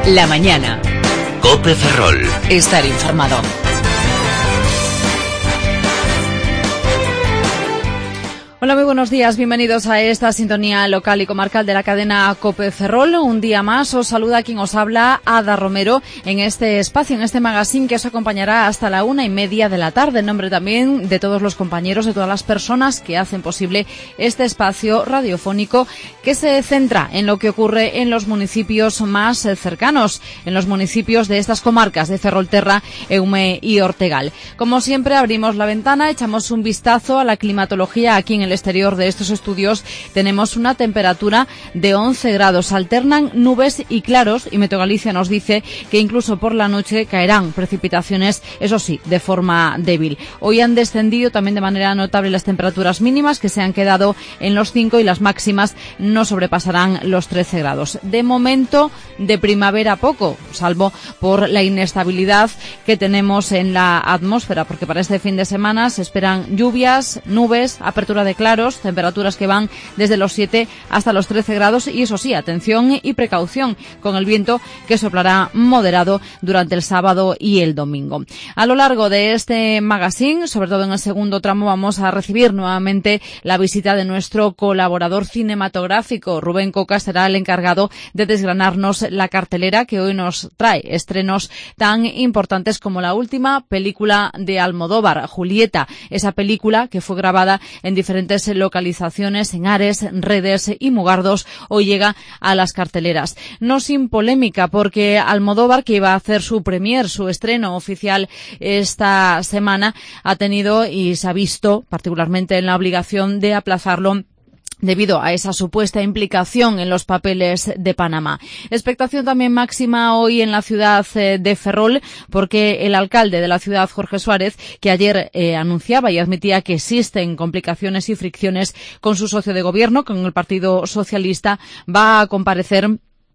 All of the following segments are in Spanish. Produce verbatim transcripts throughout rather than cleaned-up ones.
La mañana. COPE Ferrol. Estar informado. Hola, muy buenos días. Bienvenidos a esta sintonía local y comarcal de la cadena COPE Ferrol. Un día más os saluda quien os habla, Ada Romero, en este espacio, en este magazine que os acompañará hasta la una y media de la tarde. En nombre también de todos los compañeros, de todas las personas que hacen posible este espacio radiofónico que se centra en lo que ocurre en los municipios más cercanos, en los municipios de estas comarcas de Ferrolterra, Eume y Ortegal. Como siempre, abrimos la ventana, echamos un vistazo a la climatología aquí en el exterior de estos estudios. Tenemos una temperatura de once grados, alternan nubes y claros, y Meteo Galicia nos dice que incluso por la noche caerán precipitaciones, eso sí, de forma débil. Hoy han descendido también de manera notable las temperaturas mínimas, que se han quedado en los cinco, y las máximas no sobrepasarán los trece grados. De momento, de primavera poco, salvo por la inestabilidad que tenemos en la atmósfera, porque para este fin de semana se esperan lluvias, nubes, apertura de claros, temperaturas que van desde los siete hasta los trece grados, y eso sí, atención y precaución con el viento, que soplará moderado durante el sábado y el domingo. A lo largo de este magazine, sobre todo en el segundo tramo, vamos a recibir nuevamente la visita de nuestro colaborador cinematográfico. Rubén Coca será el encargado de desgranarnos la cartelera que hoy nos trae estrenos tan importantes como la última película de Almodóvar, Julieta, esa película que fue grabada en diferentes localizaciones, en Ares, Redes y Mugardos, hoy llega a las carteleras. No sin polémica, porque Almodóvar, que iba a hacer su premier, su estreno oficial esta semana, ha tenido y se ha visto particularmente en la obligación de aplazarlo debido a esa supuesta implicación en los papeles de Panamá. Expectación también máxima hoy en la ciudad de Ferrol, porque el alcalde de la ciudad, Jorge Suárez, que ayer eh, anunciaba y admitía que existen complicaciones y fricciones con su socio de gobierno, con el Partido Socialista, va a comparecer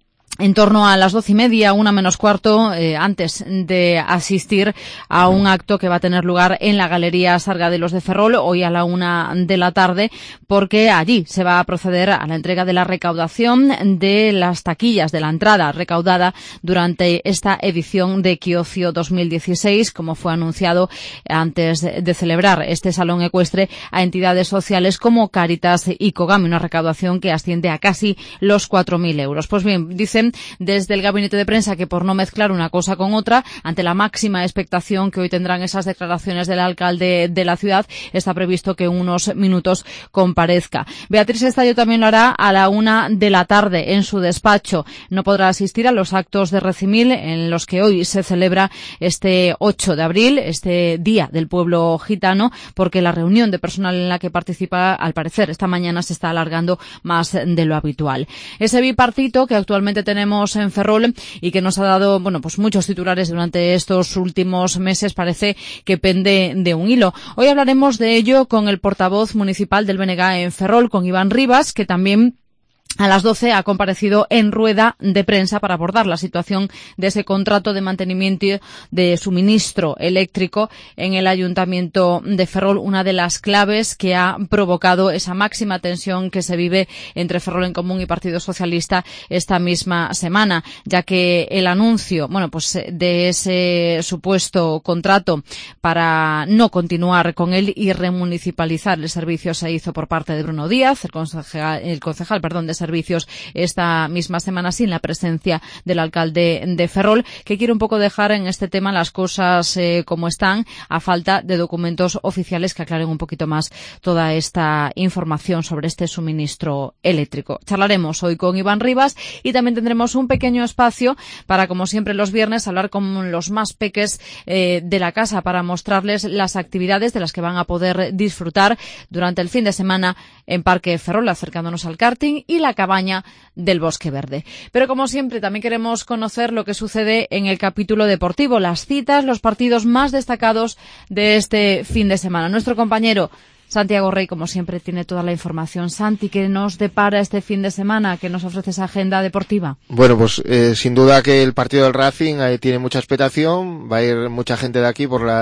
en torno a las doce y media, una menos cuarto, eh, antes de asistir a un acto que va a tener lugar en la Galería Sargadelos de Ferrol, hoy a la una de la tarde, porque allí se va a proceder a la entrega de la recaudación de las taquillas de la entrada recaudada durante esta edición de Quiocio dos mil dieciséis, como fue anunciado antes de celebrar este salón ecuestre, a entidades sociales como Cáritas y Cogame, una recaudación que asciende a casi los cuatro mil euros. Pues bien, dicen desde el gabinete de prensa que, por no mezclar una cosa con otra, ante la máxima expectación que hoy tendrán esas declaraciones del alcalde de la ciudad, está previsto que en unos minutos comparezca. Beatriz Estallo también lo hará a la una de la tarde en su despacho. No podrá asistir a los actos de Recimil en los que hoy se celebra este ocho de abril, este Día del Pueblo Gitano, porque la reunión de personal en la que participa, al parecer, esta mañana se está alargando más de lo habitual. Ese bipartito que actualmente tenemos en Ferrol y que nos ha dado, bueno, pues muchos titulares durante estos últimos meses, parece que pende de un hilo. Hoy hablaremos de ello con el portavoz municipal del B N G en Ferrol, con Iván Rivas, que también a las doce ha comparecido en rueda de prensa para abordar la situación de ese contrato de mantenimiento de suministro eléctrico en el Ayuntamiento de Ferrol, una de las claves que ha provocado esa máxima tensión que se vive entre Ferrol en Común y Partido Socialista esta misma semana, ya que el anuncio, bueno, pues de ese supuesto contrato para no continuar con él y remunicipalizar el servicio se hizo por parte de Bruno Díaz, el concejal, el concejal, perdón, de servicios, esta misma semana, sin la presencia del alcalde de Ferrol, que quiere un poco dejar en este tema las cosas eh, como están, a falta de documentos oficiales que aclaren un poquito más toda esta información sobre este suministro eléctrico. Charlaremos hoy con Iván Rivas y también tendremos un pequeño espacio para, como siempre los viernes, hablar con los más peques eh, de la casa para mostrarles las actividades de las que van a poder disfrutar durante el fin de semana en Parque Ferrol, acercándonos al karting y la cabaña del Bosque Verde. Pero como siempre también queremos conocer lo que sucede en el capítulo deportivo, las citas, los partidos más destacados de este fin de semana. Nuestro compañero Santiago Rey, como siempre, tiene toda la información. Santi, ¿qué nos depara este fin de semana? ¿Qué nos ofrece esa agenda deportiva? Bueno, pues eh, sin duda que el partido del Racing eh, tiene mucha expectación, va a ir mucha gente de aquí por la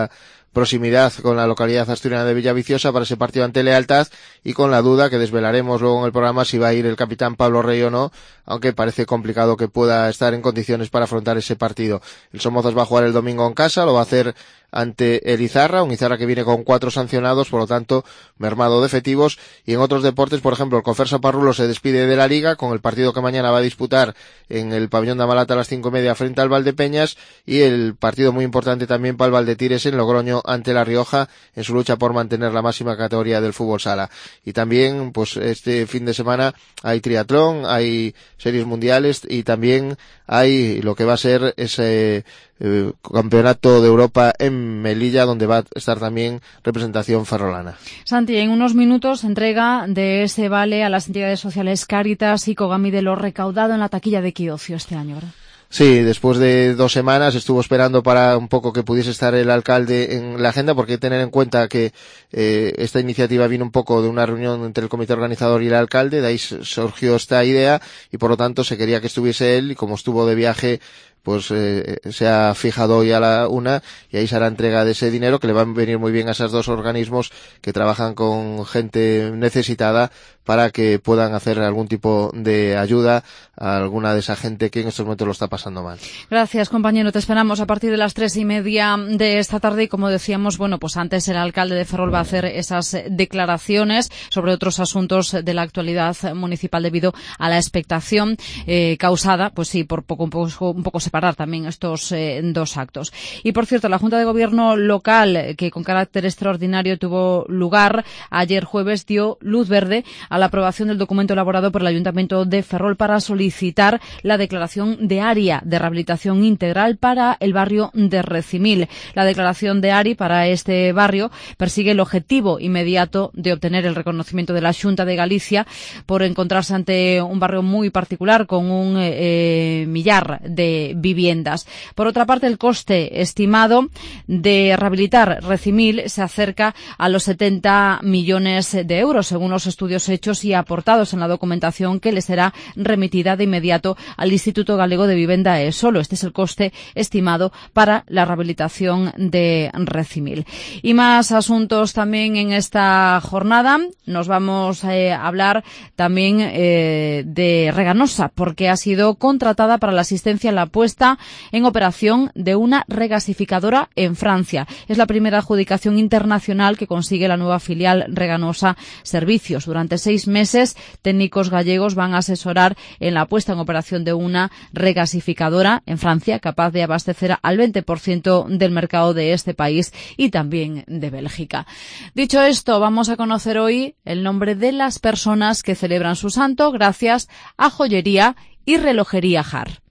proximidad con la localidad asturiana de Villaviciosa para ese partido ante Lealtad, y con la duda que desvelaremos luego en el programa si va a ir el capitán Pablo Rey o no, aunque parece complicado que pueda estar en condiciones para afrontar ese partido. El Somozas va a jugar el domingo en casa, lo va a hacer ante el Izarra, un Izarra que viene con cuatro sancionados, por lo tanto mermado de efectivos. Y en otros deportes, por ejemplo, el Confersa Parrulo se despide de la Liga con el partido que mañana va a disputar en el pabellón de Amalata a las cinco y media frente al Valdepeñas, y el partido muy importante también para el Valdetires en Logroño ante La Rioja en su lucha por mantener la máxima categoría del fútbol sala. Y también, pues este fin de semana hay triatlón, hay series mundiales y también hay lo que va a ser ese eh, campeonato de Europa en Melilla, donde va a estar también representación ferrolana. Santi, en unos minutos entrega de ese vale a las entidades sociales Cáritas y Kogami de lo recaudado en la taquilla de Quiocio este año, ¿verdad? Sí, después de dos semanas estuvo esperando para un poco que pudiese estar el alcalde en la agenda, porque hay que tener en cuenta que eh, esta iniciativa vino un poco de una reunión entre el comité organizador y el alcalde, de ahí surgió esta idea y por lo tanto se quería que estuviese él, y como estuvo de viaje pues eh, se ha fijado hoy a la una y ahí se hará entrega de ese dinero, que le va a venir muy bien a esos dos organismos que trabajan con gente necesitada para que puedan hacer algún tipo de ayuda a alguna de esa gente que en estos momentos lo está pasando mal. Gracias, compañero. Te esperamos a partir de las tres y media de esta tarde y, como decíamos, bueno, pues antes el alcalde de Ferrol va a hacer esas declaraciones sobre otros asuntos de la actualidad municipal debido a la expectación eh, causada, pues sí, por poco un poco, un poco separar también estos eh, dos actos. Y, por cierto, la Junta de Gobierno local, que con carácter extraordinario tuvo lugar ayer jueves, dio luz verde a la aprobación del documento elaborado por el Ayuntamiento de Ferrol para solicitar la declaración de área de rehabilitación integral para el barrio de Recimil. La declaración de área para este barrio persigue el objetivo inmediato de obtener el reconocimiento de la Xunta de Galicia por encontrarse ante un barrio muy particular con un eh, millar de viviendas. Por otra parte, el coste estimado de rehabilitar Recimil se acerca a los setenta millones de euros, según los estudios hechos y aportados en la documentación que le será remitida de inmediato al Instituto Galego de Vivenda e Solo. Este es el coste estimado para la rehabilitación de Recimil. Y más asuntos también en esta jornada. Nos vamos eh, a hablar también eh, de Reganosa, porque ha sido contratada para la asistencia en la puesta en operación de una regasificadora en Francia. Es la primera adjudicación internacional que consigue la nueva filial Reganosa Servicios. Durante seis meses, técnicos gallegos van a asesorar en la puesta en operación de una regasificadora en Francia, capaz de abastecer al veinte por ciento del mercado de este país y también de Bélgica. Dicho esto, vamos a conocer hoy el nombre de las personas que celebran su santo gracias a Joyería y Relojería Har.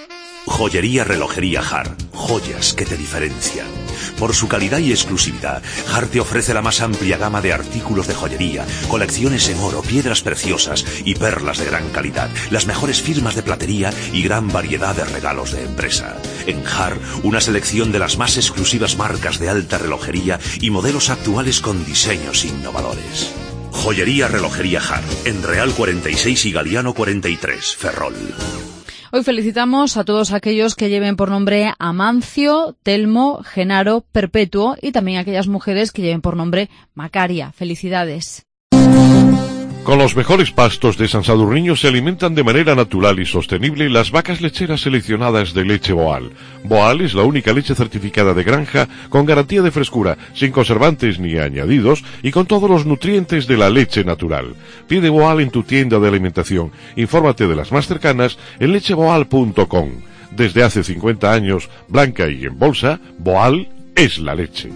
Joyería Relojería Har, joyas que te diferencian. Por su calidad y exclusividad, Har te ofrece la más amplia gama de artículos de joyería, colecciones en oro, piedras preciosas y perlas de gran calidad, las mejores firmas de platería y gran variedad de regalos de empresa. En Har, una selección de las más exclusivas marcas de alta relojería y modelos actuales con diseños innovadores. Joyería Relojería Har, en Real cuarenta y seis y Galiano cuarenta y tres, Ferrol. Hoy felicitamos a todos aquellos que lleven por nombre Amancio, Telmo, Genaro, Perpetuo y también a aquellas mujeres que lleven por nombre Macaria. Felicidades. Con los mejores pastos de San Sadurniño se alimentan de manera natural y sostenible las vacas lecheras seleccionadas de leche Boal. Boal es la única leche certificada de granja con garantía de frescura, sin conservantes ni añadidos y con todos los nutrientes de la leche natural. Pide Boal en tu tienda de alimentación. Infórmate de las más cercanas en leche boal punto com. Desde hace cincuenta años, blanca y en bolsa, Boal es la leche.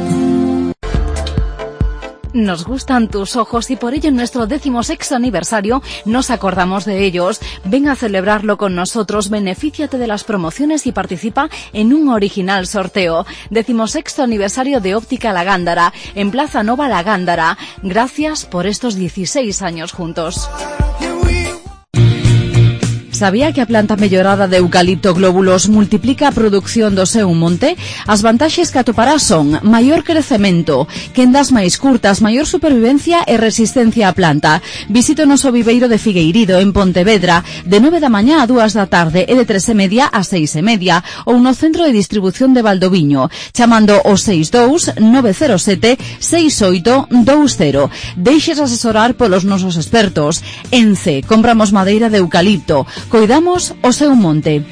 Nos gustan tus ojos y por ello en nuestro decimosexto aniversario nos acordamos de ellos. Ven a celebrarlo con nosotros, benefíciate de las promociones y participa en un original sorteo. Decimosexto aniversario de Óptica La Gándara, en Plaza Nova La Gándara. Gracias por estos dieciséis años juntos. Sabía que a planta mellorada de eucalipto glóbulos multiplica a produción do seu monte? As vantaxes que atopará son maior crecemento, quendas máis curtas, maior supervivencia e resistencia á planta. Visite o noso viveiro de Figueirido en Pontevedra de nove da mañá a dúas da tarde e de tres e media a seis e media ou no centro de distribución de Valdoviño chamando o seis dous nove cero sete seis oito dous cero. Deixes asesorar polos nosos expertos. Ence, compramos madeira de eucalipto. Coidamos o seu monte.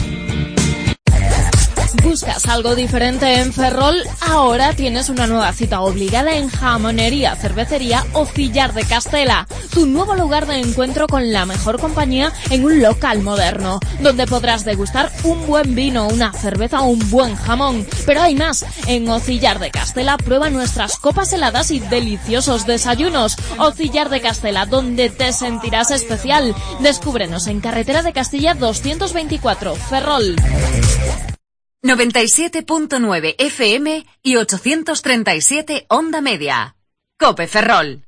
¿Buscas algo diferente en Ferrol? Ahora tienes una nueva cita obligada en Jamonería Cervecería Ocillar de Castela, tu nuevo lugar de encuentro con la mejor compañía en un local moderno, donde podrás degustar un buen vino, una cerveza o un buen jamón. Pero hay más, en Ocillar de Castela prueba nuestras copas heladas y deliciosos desayunos. Ocillar de Castela, donde te sentirás especial. Descúbrenos en Carretera de Castilla doscientos veinticuatro, Ferrol. noventa y siete punto nueve F M y ochocientos treinta y siete Onda Media. Cope Ferrol.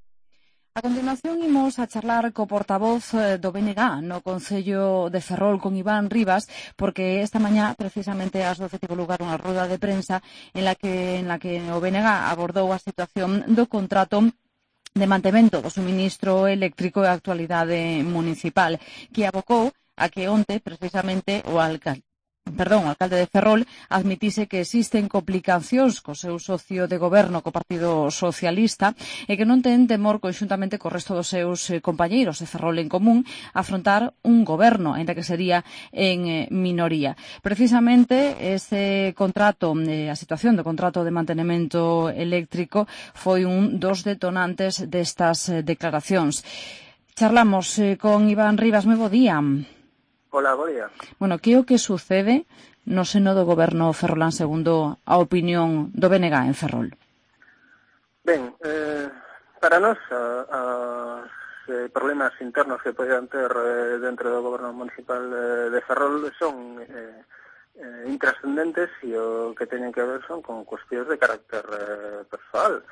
A continuación imos a charlar co portavoz do B N G no Concello de Ferrol con Iván Rivas, porque esta mañá precisamente ás doce tivo lugar unha rueda de prensa en la que en la que o B N G abordou a situación do contrato de mantemento do suministro eléctrico e a actualidade municipal, que abocou a que onte precisamente o alcalde Perdón, o alcalde de Ferrol admitise que existen complicacións co seu socio de goberno, co Partido Socialista, e que non ten temor conxuntamente co resto dos seus compañeiros de Ferrol en común afrontar un goberno, ainda que sería en minoría. Precisamente ese contrato, a situación do contrato de mantenimento eléctrico foi un dos detonantes destas declaracións. Charlamos con Iván Rivas, moi bo día. Hola, bo día. Bueno, que é o que sucede no seno do goberno ferrolán segundo a opinión do B N G en Ferrol? Ben, eh, para nós, os eh, problemas internos que poden ter eh, dentro do goberno municipal eh, de Ferrol son eh, eh, intrascendentes e o que teñen que ver son con cuestións de carácter eh, persoal.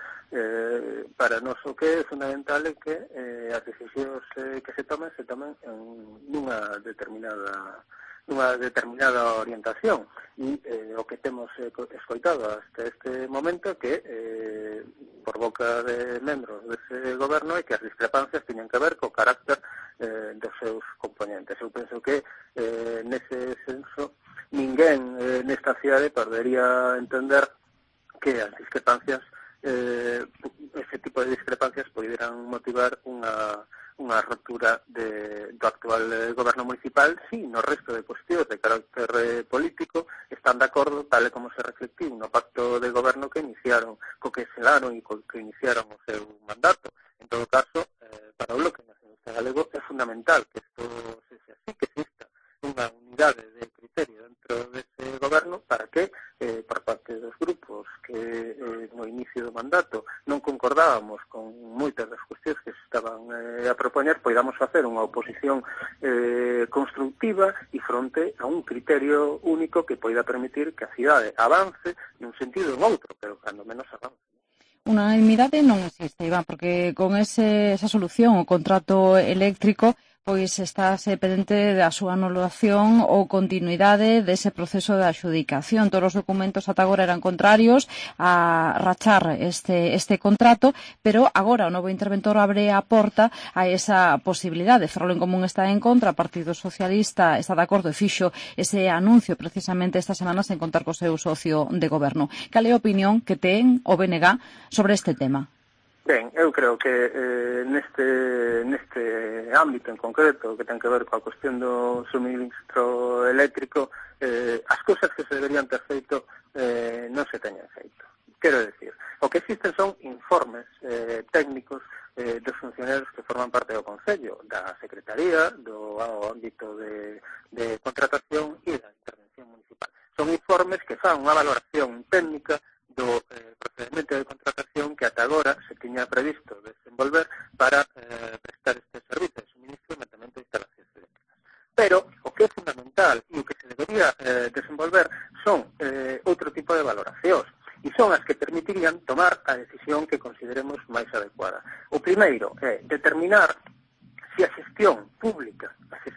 Eh, para nós o que é fundamental é que eh, as decisións eh, que se tomen se tomen en nunha determinada nunha determinada orientación e eh, o que temos eh, escoitado hasta este momento que eh, por boca de membros dese goberno é que as discrepancias tiñen que ver co carácter eh, dos seus componentes. Eu penso que eh, nese senso ninguén eh, nesta cidade podería entender que as discrepancias Eh, ese tipo de discrepancias poderán motivar unha, unha ruptura de, do actual eh, goberno municipal. Si, no resto de cuestións de carácter eh, político están de acordo, tal e como se reflectiu no pacto de goberno que iniciaron, co que selaron e co que iniciaron o seu mandato. En todo caso, eh, para o Bloque Nacionalista Galego é fundamental que isto sexa así, que exista unha unidade de criterio dentro dese goberno para que eh, por parte dos grupos que eh, no inicio do mandato non concordábamos con moitas das cuestións que se estaban eh, a propoñer, poidamos facer unha oposición eh, constructiva e fronte a un criterio único que poida permitir que a cidade avance nun sentido ou outro, pero cando menos avance. Unanimidade non existe, Iván, porque con ese, esa solución, o contrato eléctrico, pois estáse pendente da súa anulación ou continuidade dese proceso de adxudicación. Todos os documentos ata agora eran contrarios a rachar este, este contrato, pero agora o novo interventor abre a porta a esa posibilidade. Ferrol en Común está en contra, o Partido Socialista está de acordo e fixo ese anuncio precisamente esta semana sen contar co seu socio de goberno. Cal é a opinión que ten o B N G sobre este tema? Ben, eu creo que eh, neste, neste ámbito en concreto que ten que ver coa cuestión do suministro eléctrico, eh, as cousas que se deberían ter feito eh, non se teñen feito. Quero decir, o que existen son informes eh, técnicos eh, dos funcionarios que forman parte do Concello, da Secretaría, do ámbito de, de contratación e da intervención municipal. Son informes que fan unha valoración técnica do eh, procedimento de contratación que ata agora se tiña previsto desenvolver para eh, prestar este servicio de suministro e mantemento de instalacións eléctricas. Pero o que é fundamental e o que se debería eh, desenvolver son eh, outro tipo de valoracións e son as que permitirían tomar a decisión que consideremos máis adecuada. O primeiro é determinar se a xestión pública, a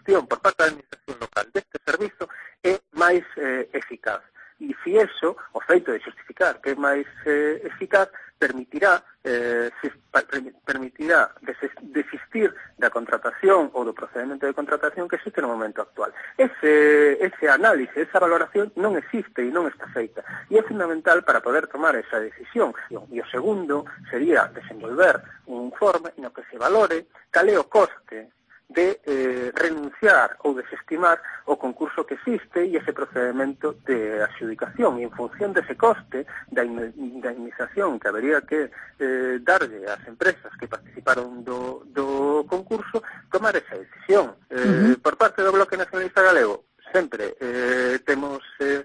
xestión por parte da administración local deste servizo é máis eh, eficaz. E se iso, o feito de justificar que é máis eh, eficaz, permitirá eh, permitirá desistir da contratación ou do procedimento de contratación que existe no momento actual. Ese, ese análise, esa valoración non existe e non está feita. E é fundamental para poder tomar esa decisión. E o segundo sería desenvolver un informe no que se valore cal é o coste de eh, renunciar ou desestimar o concurso que existe e ese procedimento de adjudicación. E en función dese coste da indemnización que habería que eh, darlle ás empresas que participaron do, do concurso, tomar esa decisión. Eh, uh-huh. Por parte do Bloque Nacionalista Galego, sempre eh, temos eh,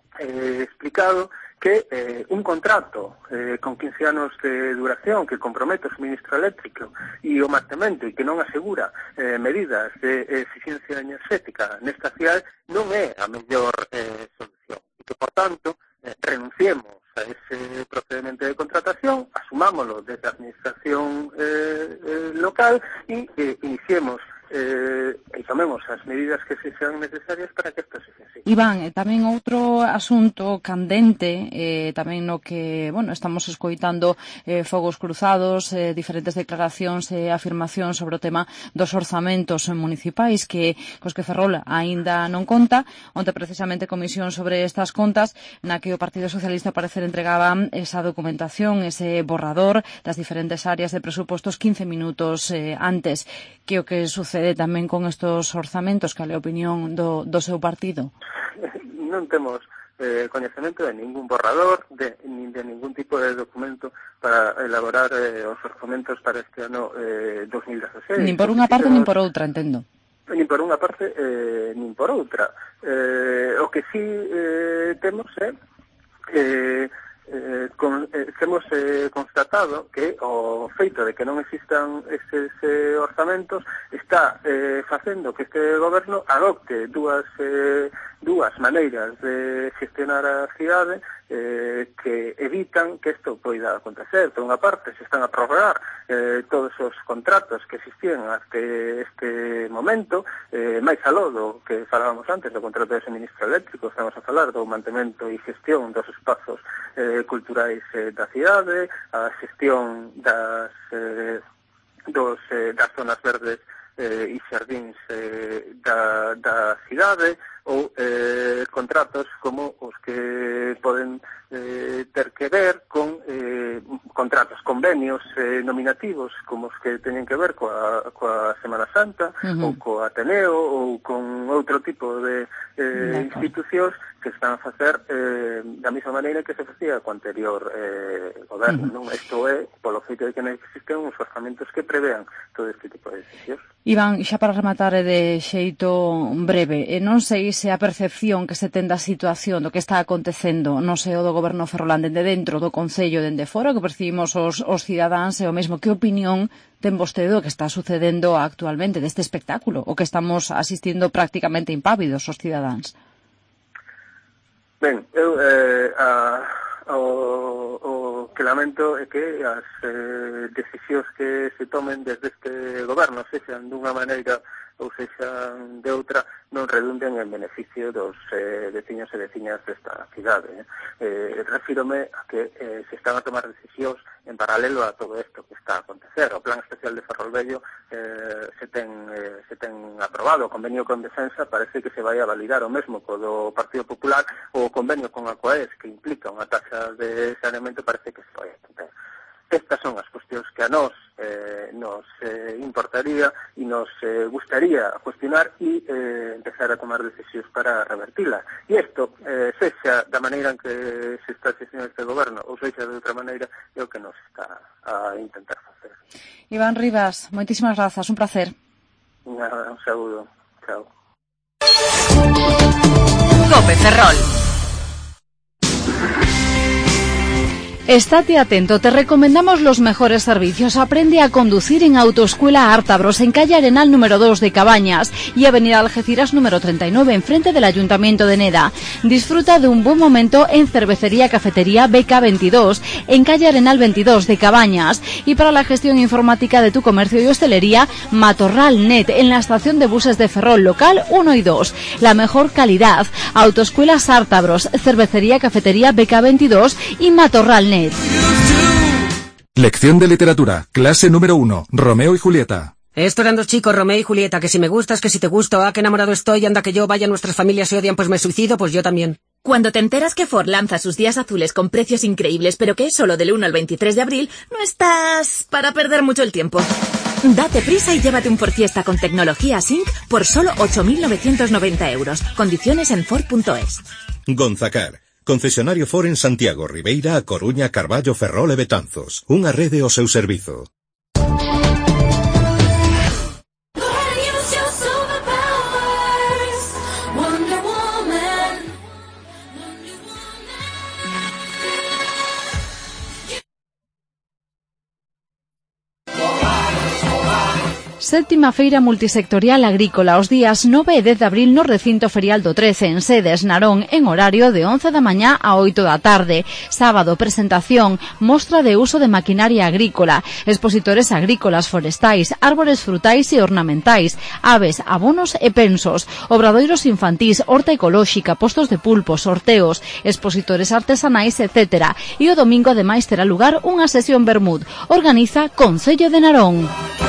eh, explicado que eh, un contrato eh, con quince anos de duración que compromete o suministro eléctrico e o mantemento e que non asegura eh, medidas de eficiencia enerxética nesta cidade non é a mellor eh, solución. E que, por tanto, eh, renunciemos a ese procedimento de contratación, asumámoslo desde a administración eh, eh, local e eh, iniciemos eh, e tomemos as medidas que se sean necesarias para que isto se fese. Iván, eh, tamén outro asunto candente, eh, tamén no que, bueno, estamos escoitando eh, fogos cruzados, eh, diferentes declaracións e eh, afirmacións sobre o tema dos orzamentos municipais que cos que Ferrol aínda non conta. Onte precisamente comisión sobre estas contas na que o Partido Socialista parecer entregaba esa documentación, ese borrador das diferentes áreas de presupostos quince minutos eh, antes. Que o que sucede tamén con estos orzamentos, cal é a opinión do, do seu partido? Non temos eh, coñecemento de ningún borrador, de, nin de ningún tipo de documento para elaborar eh, os orzamentos para este ano eh, dos mil dieciséis. Nin por unha parte, nin por outra, entendo. Nin por unha parte, eh, nin por outra. Eh, o que sí eh, temos é eh, Eh, con, eh, hemos eh, constatado que o feito de que non existan eses eh, orzamentos está eh, facendo que este goberno adopte dúas eh, dúas maneiras de gestionar a cidade eh, que evitan que isto poida acontecer. Por unha parte, se están a prorrogar eh, todos os contratos que existían até este momento, eh, máis aló do que falábamos antes do contrato de suministro eléctrico, estamos a falar do mantemento e gestión dos espazos eh, culturais eh, da cidade, a xestión das, eh, dos, eh, das zonas verdes eh, e xardíns eh, da, da cidade, ou eh, contratos como os que poden eh, ter que ver con eh, contratos, convenios eh, nominativos como os que teñen que ver coa, coa Semana Santa, uh-huh. ou co Ateneo ou con outro tipo de eh, institucións que están a facer eh, da mesma maneira que se facía co anterior eh, goberno. Uh-huh. Non? Isto é polo feito de que non existen uns orzamentos que prevean todo este tipo de decisións. Iván, xa para rematar de xeito breve, e non sei se a percepción que se ten da situación do que está acontecendo no seo do goberno ferrolán dende dentro do Concello dende fora, que percibimos os, os cidadáns e o mesmo, que opinión ten vostede do que está sucedendo actualmente deste espectáculo, o que estamos asistindo prácticamente impávidos os cidadáns? Ben, eu eh, a, o, o que lamento é que as eh, decisións que se tomen desde este goberno, sexan dunha maneira ou sexan de outra, non redunden en beneficio dos eh, veciños e veciñas desta cidade. Eh, refírome a que eh, se están a tomar decisións en paralelo a todo isto que está a acontecer. O Plan Especial de Ferrolvello eh, se, ten, eh, se ten aprobado. O convenio con Defensa parece que se vai a validar o mesmo co do Partido Popular, ou o convenio con Aquaes, que implica unha taxa de saneamento, parece que se vai a tentar. Estas son as cuestións que a nós eh, nos eh, importaría e nos eh, gustaría cuestionar e eh, empezar a tomar decisións para revertila. E isto, eh, sexa da maneira en que se está xestionando este goberno ou sexa de outra maneira, é o que nos está a intentar facer. Iván Rivas, moitísimas grazas, un placer. Un, un saúdo. Chao. Cope Ferrol. Estate atento, te recomendamos los mejores servicios. Aprende a conducir en Autoescuela Ártabros, en calle Arenal número dos de Cabañas y avenida Algeciras número treinta y nueve, enfrente del Ayuntamiento de Neda. Disfruta de un buen momento en Cervecería Cafetería B K veintidós, en calle Arenal veintidós de Cabañas. Y para la gestión informática de tu comercio y hostelería, Matorral Net, en la estación de buses de Ferrol, local uno y dos. La mejor calidad. Autoescuelas Ártabros, Cervecería Cafetería B K veintidós y Matorral Net. Lección de literatura, clase número uno, Romeo y Julieta. Estos eran dos chicos, Romeo y Julieta, que si me gustas, que si te gusto, ah, que enamorado estoy, anda que yo, vaya, nuestras familias se odian, pues me suicido, pues yo también. Cuando te enteras que Ford lanza sus días azules con precios increíbles, pero que es solo del uno al veintitrés de abril, no estás para perder mucho el tiempo. Date prisa y llévate un Ford Fiesta con tecnología Sync por solo ocho mil novecientos noventa euros. Condiciones en Ford punto es. Gonzacar, concesionario Ford en Santiago, Ribeira, A Coruña, Carballo, Ferrol e Betanzos. Unha rede ao seu servizo. Séptima Feira Multisectorial Agrícola os días nove e dez de abril no recinto ferial do trece en sedes Narón en horario de once da mañá a oito da tarde. Sábado, presentación, mostra de uso de maquinaria agrícola, expositores agrícolas, forestais, árbores frutais e ornamentais, aves, abonos e pensos, obradoiros infantís, horta ecolóxica, postos de pulpo, sorteos, expositores artesanais, etcétera. E o domingo ademais terá lugar unha sesión Bermud. Organiza Concello de Narón.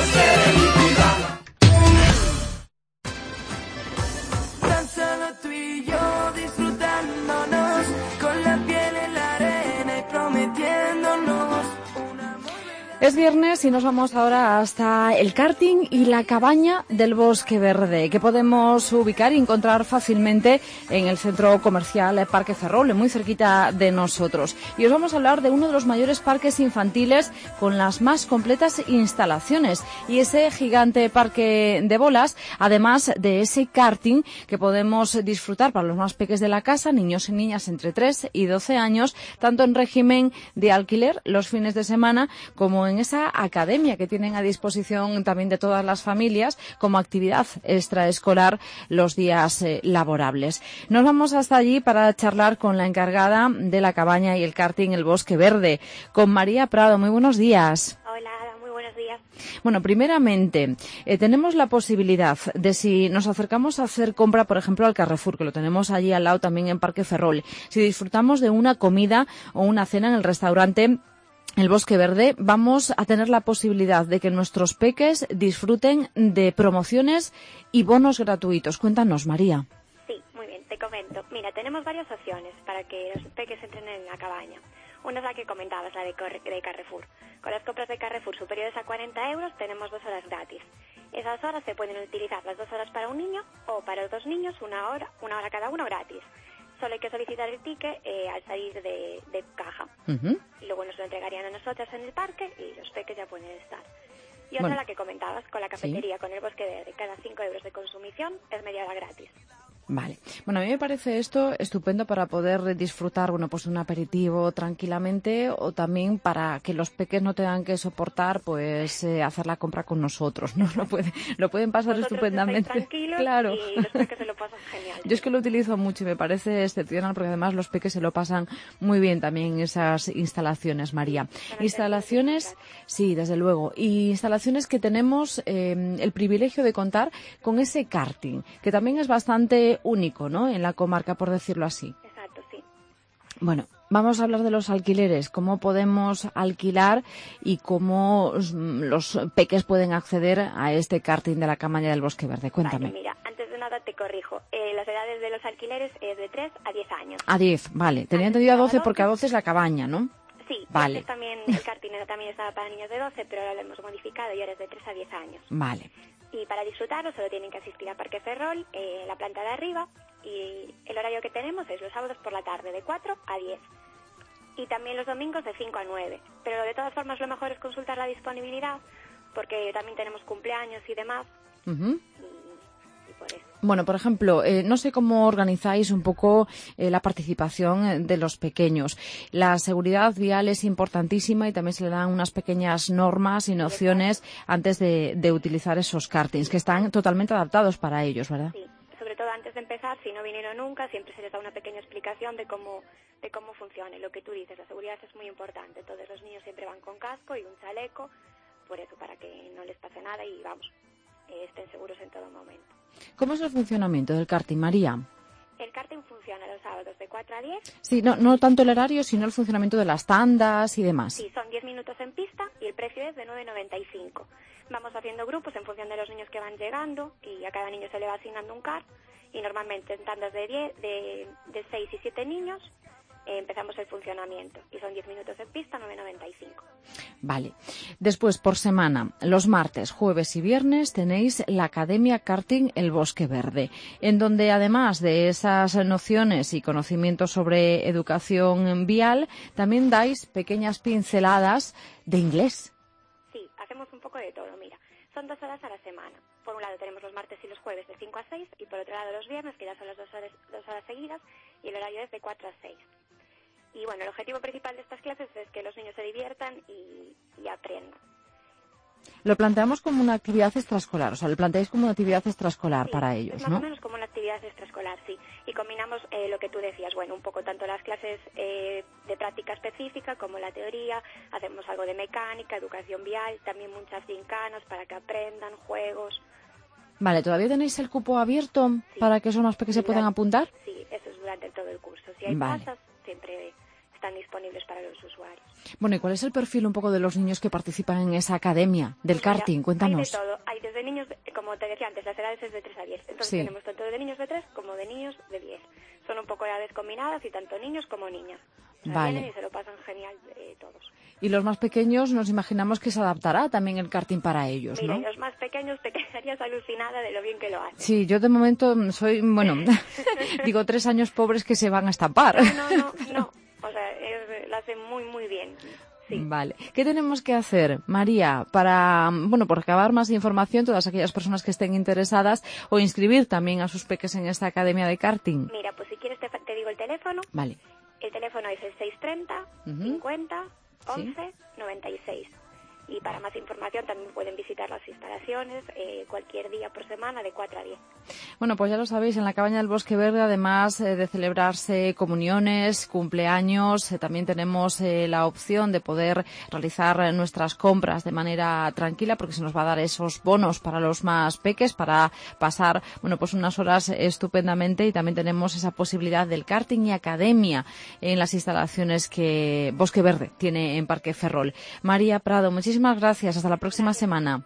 Es viernes y nos vamos ahora hasta el karting y la cabaña del Bosque Verde, que podemos ubicar y encontrar fácilmente en el centro comercial Parque Ferrol, muy cerquita de nosotros. Y os vamos a hablar de uno de los mayores parques infantiles con las más completas instalaciones y ese gigante parque de bolas, además de ese karting que podemos disfrutar para los más pequeños de la casa, niños y niñas entre tres y doce años, tanto en régimen de alquiler los fines de semana como en en esa academia que tienen a disposición también de todas las familias como actividad extraescolar los días eh, laborables. Nos vamos hasta allí para charlar con la encargada de la cabaña y el karting El Bosque Verde, con María Prado. Muy buenos días. Hola, muy buenos días. Bueno, primeramente, eh, tenemos la posibilidad de, si nos acercamos a hacer compra, por ejemplo, al Carrefour, que lo tenemos allí al lado también en Parque Ferrol, si disfrutamos de una comida o una cena en el restaurante El Bosque Verde, vamos a tener la posibilidad de que nuestros peques disfruten de promociones y bonos gratuitos. Cuéntanos, María. Sí, muy bien, te comento. Mira, tenemos varias opciones para que los peques entren en la cabaña. Una es la que comentabas, la de, de Carrefour. Con las compras de Carrefour superiores a cuarenta euros tenemos dos horas gratis. Esas horas se pueden utilizar las dos horas para un niño o para los dos niños una hora, una hora cada uno gratis. Solo hay que solicitar el ticket eh, al salir de, de caja. Uh-huh. Y luego nos lo entregarían a nosotros en el parque y los peques ya pueden estar. Y otra, bueno, la que comentabas, con la cafetería, ¿sí? Con el Bosque Verde, cada cinco euros de consumición es media hora gratis. Vale. Bueno, a mí me parece esto estupendo para poder disfrutar, bueno, pues un aperitivo tranquilamente, o también para que los peques no tengan que soportar, pues, eh, hacer la compra con nosotros, ¿no? Lo pueden, lo pueden pasar nosotros estupendamente. Claro. Y los peques se lo pasan genial. Yo es que lo utilizo mucho y me parece excepcional porque además los peques se lo pasan muy bien también en esas instalaciones, María. Instalaciones, sí, desde luego. Y instalaciones que tenemos eh, el privilegio de contar con ese karting, que también es bastante único, ¿no?, en la comarca, por decirlo así. Exacto, sí. Bueno, vamos a hablar de los alquileres, cómo podemos alquilar y cómo los peques pueden acceder a este karting de la cabaña del Bosque Verde. Cuéntame. Vale, mira, antes de nada te corrijo. Eh, las edades de los alquileres es de tres a diez años. A diez, vale. Tenía entendido a doce porque a doce es la cabaña, ¿no? Sí, vale. También, el karting también estaba para niños de doce, pero ahora lo hemos modificado y ahora es de tres a diez años. Vale. Y para disfrutarlo solo tienen que asistir a Parque Ferrol, eh, la planta de arriba, y el horario que tenemos es los sábados por la tarde de cuatro a diez. Y también los domingos de cinco a nueve. Pero de todas formas lo mejor es consultar la disponibilidad, porque también tenemos cumpleaños y demás. Uh-huh. y, y por eso. Bueno, por ejemplo, eh, no sé cómo organizáis un poco eh, la participación de los pequeños. La seguridad vial es importantísima y también se le dan unas pequeñas normas y nociones antes de, de utilizar esos kartings, que están totalmente adaptados para ellos, ¿verdad? Sí, sobre todo antes de empezar, si no vinieron nunca, siempre se les da una pequeña explicación de cómo, de cómo funciona. Lo que tú dices, la seguridad es muy importante. Todos los niños siempre van con casco y un chaleco, por eso, para que no les pase nada y, vamos, eh, estén seguros en todo momento. ¿Cómo es el funcionamiento del karting, María? El karting funciona los sábados de cuatro a diez. Sí, no, no tanto el horario, sino el funcionamiento de las tandas y demás. Sí, son diez minutos en pista y el precio es de nueve noventa y cinco. Vamos haciendo grupos en función de los niños que van llegando y a cada niño se le va asignando un kart y normalmente en tandas de diez, de, de seis y siete niños eh, empezamos el funcionamiento y son diez minutos en pista, nueve noventa y cinco. Vale. Después, por semana, los martes, jueves y viernes tenéis la Academia Karting El Bosque Verde, en donde además de esas nociones y conocimientos sobre educación vial, también dais pequeñas pinceladas de inglés. Sí, hacemos un poco de todo, mira. Son dos horas a la semana. Por un lado tenemos los martes y los jueves de cinco a seis y por otro lado los viernes, que ya son las dos horas, dos horas seguidas, y el horario es de cuatro a seis. Y bueno, el objetivo principal de estas clases es que los niños se diviertan y, y aprendan. Lo planteamos como una actividad extraescolar, o sea, lo planteáis como una actividad extraescolar sí, para ellos, es más ¿no? o menos como una actividad extraescolar, sí. Y combinamos eh, lo que tú decías, bueno, un poco tanto las clases eh, de práctica específica como la teoría, hacemos algo de mecánica, educación vial, también muchas gincanas para que aprendan, juegos. Vale, ¿todavía tenéis el cupo abierto sí. para que esos más pequeños se puedan apuntar? Sí, eso es durante todo el curso. Si hay vale. plazas, siempre están disponibles para los usuarios. Bueno, ¿y cuál es el perfil un poco de los niños que participan en esa academia del Mira, karting? Cuéntanos. Hay de todo. Hay desde niños, como te decía antes, las edades es de tres a diez. Entonces sí. tenemos tanto de niños de tres como de niños de diez. Son un poco edades combinadas y tanto niños como niñas. O sea, vale. vienen y se lo pasan genial eh, todos. Y los más pequeños nos imaginamos que se adaptará también el karting para ellos, Mira, ¿no? los más pequeños te quedarías alucinada de lo bien que lo hacen. Sí, yo de momento soy, bueno, digo tres años pobres que se van a estampar. No, no, no, no. O sea, es, lo hacen muy, muy bien. Sí. Vale. ¿Qué tenemos que hacer, María, para, bueno, por recabar más información, todas aquellas personas que estén interesadas o inscribir también a sus peques en esta academia de karting? Mira, pues si quieres te, te digo el teléfono. Vale. El teléfono es el seiscientos treinta, uh-huh. cincuenta, once, ¿sí? noventa y seis. Y para más información también pueden visitar las instalaciones eh, cualquier día por semana de cuatro a diez. Bueno, pues ya lo sabéis, en la Cabaña del Bosque Verde, además eh, de celebrarse comuniones, cumpleaños, eh, también tenemos eh, la opción de poder realizar eh, nuestras compras de manera tranquila, porque se nos va a dar esos bonos para los más peques, para pasar, bueno, pues unas horas estupendamente, y también tenemos esa posibilidad del karting y academia en las instalaciones que Bosque Verde tiene en Parque Ferrol. María Prado, muchísimas gracias. Hasta la próxima gracias. semana.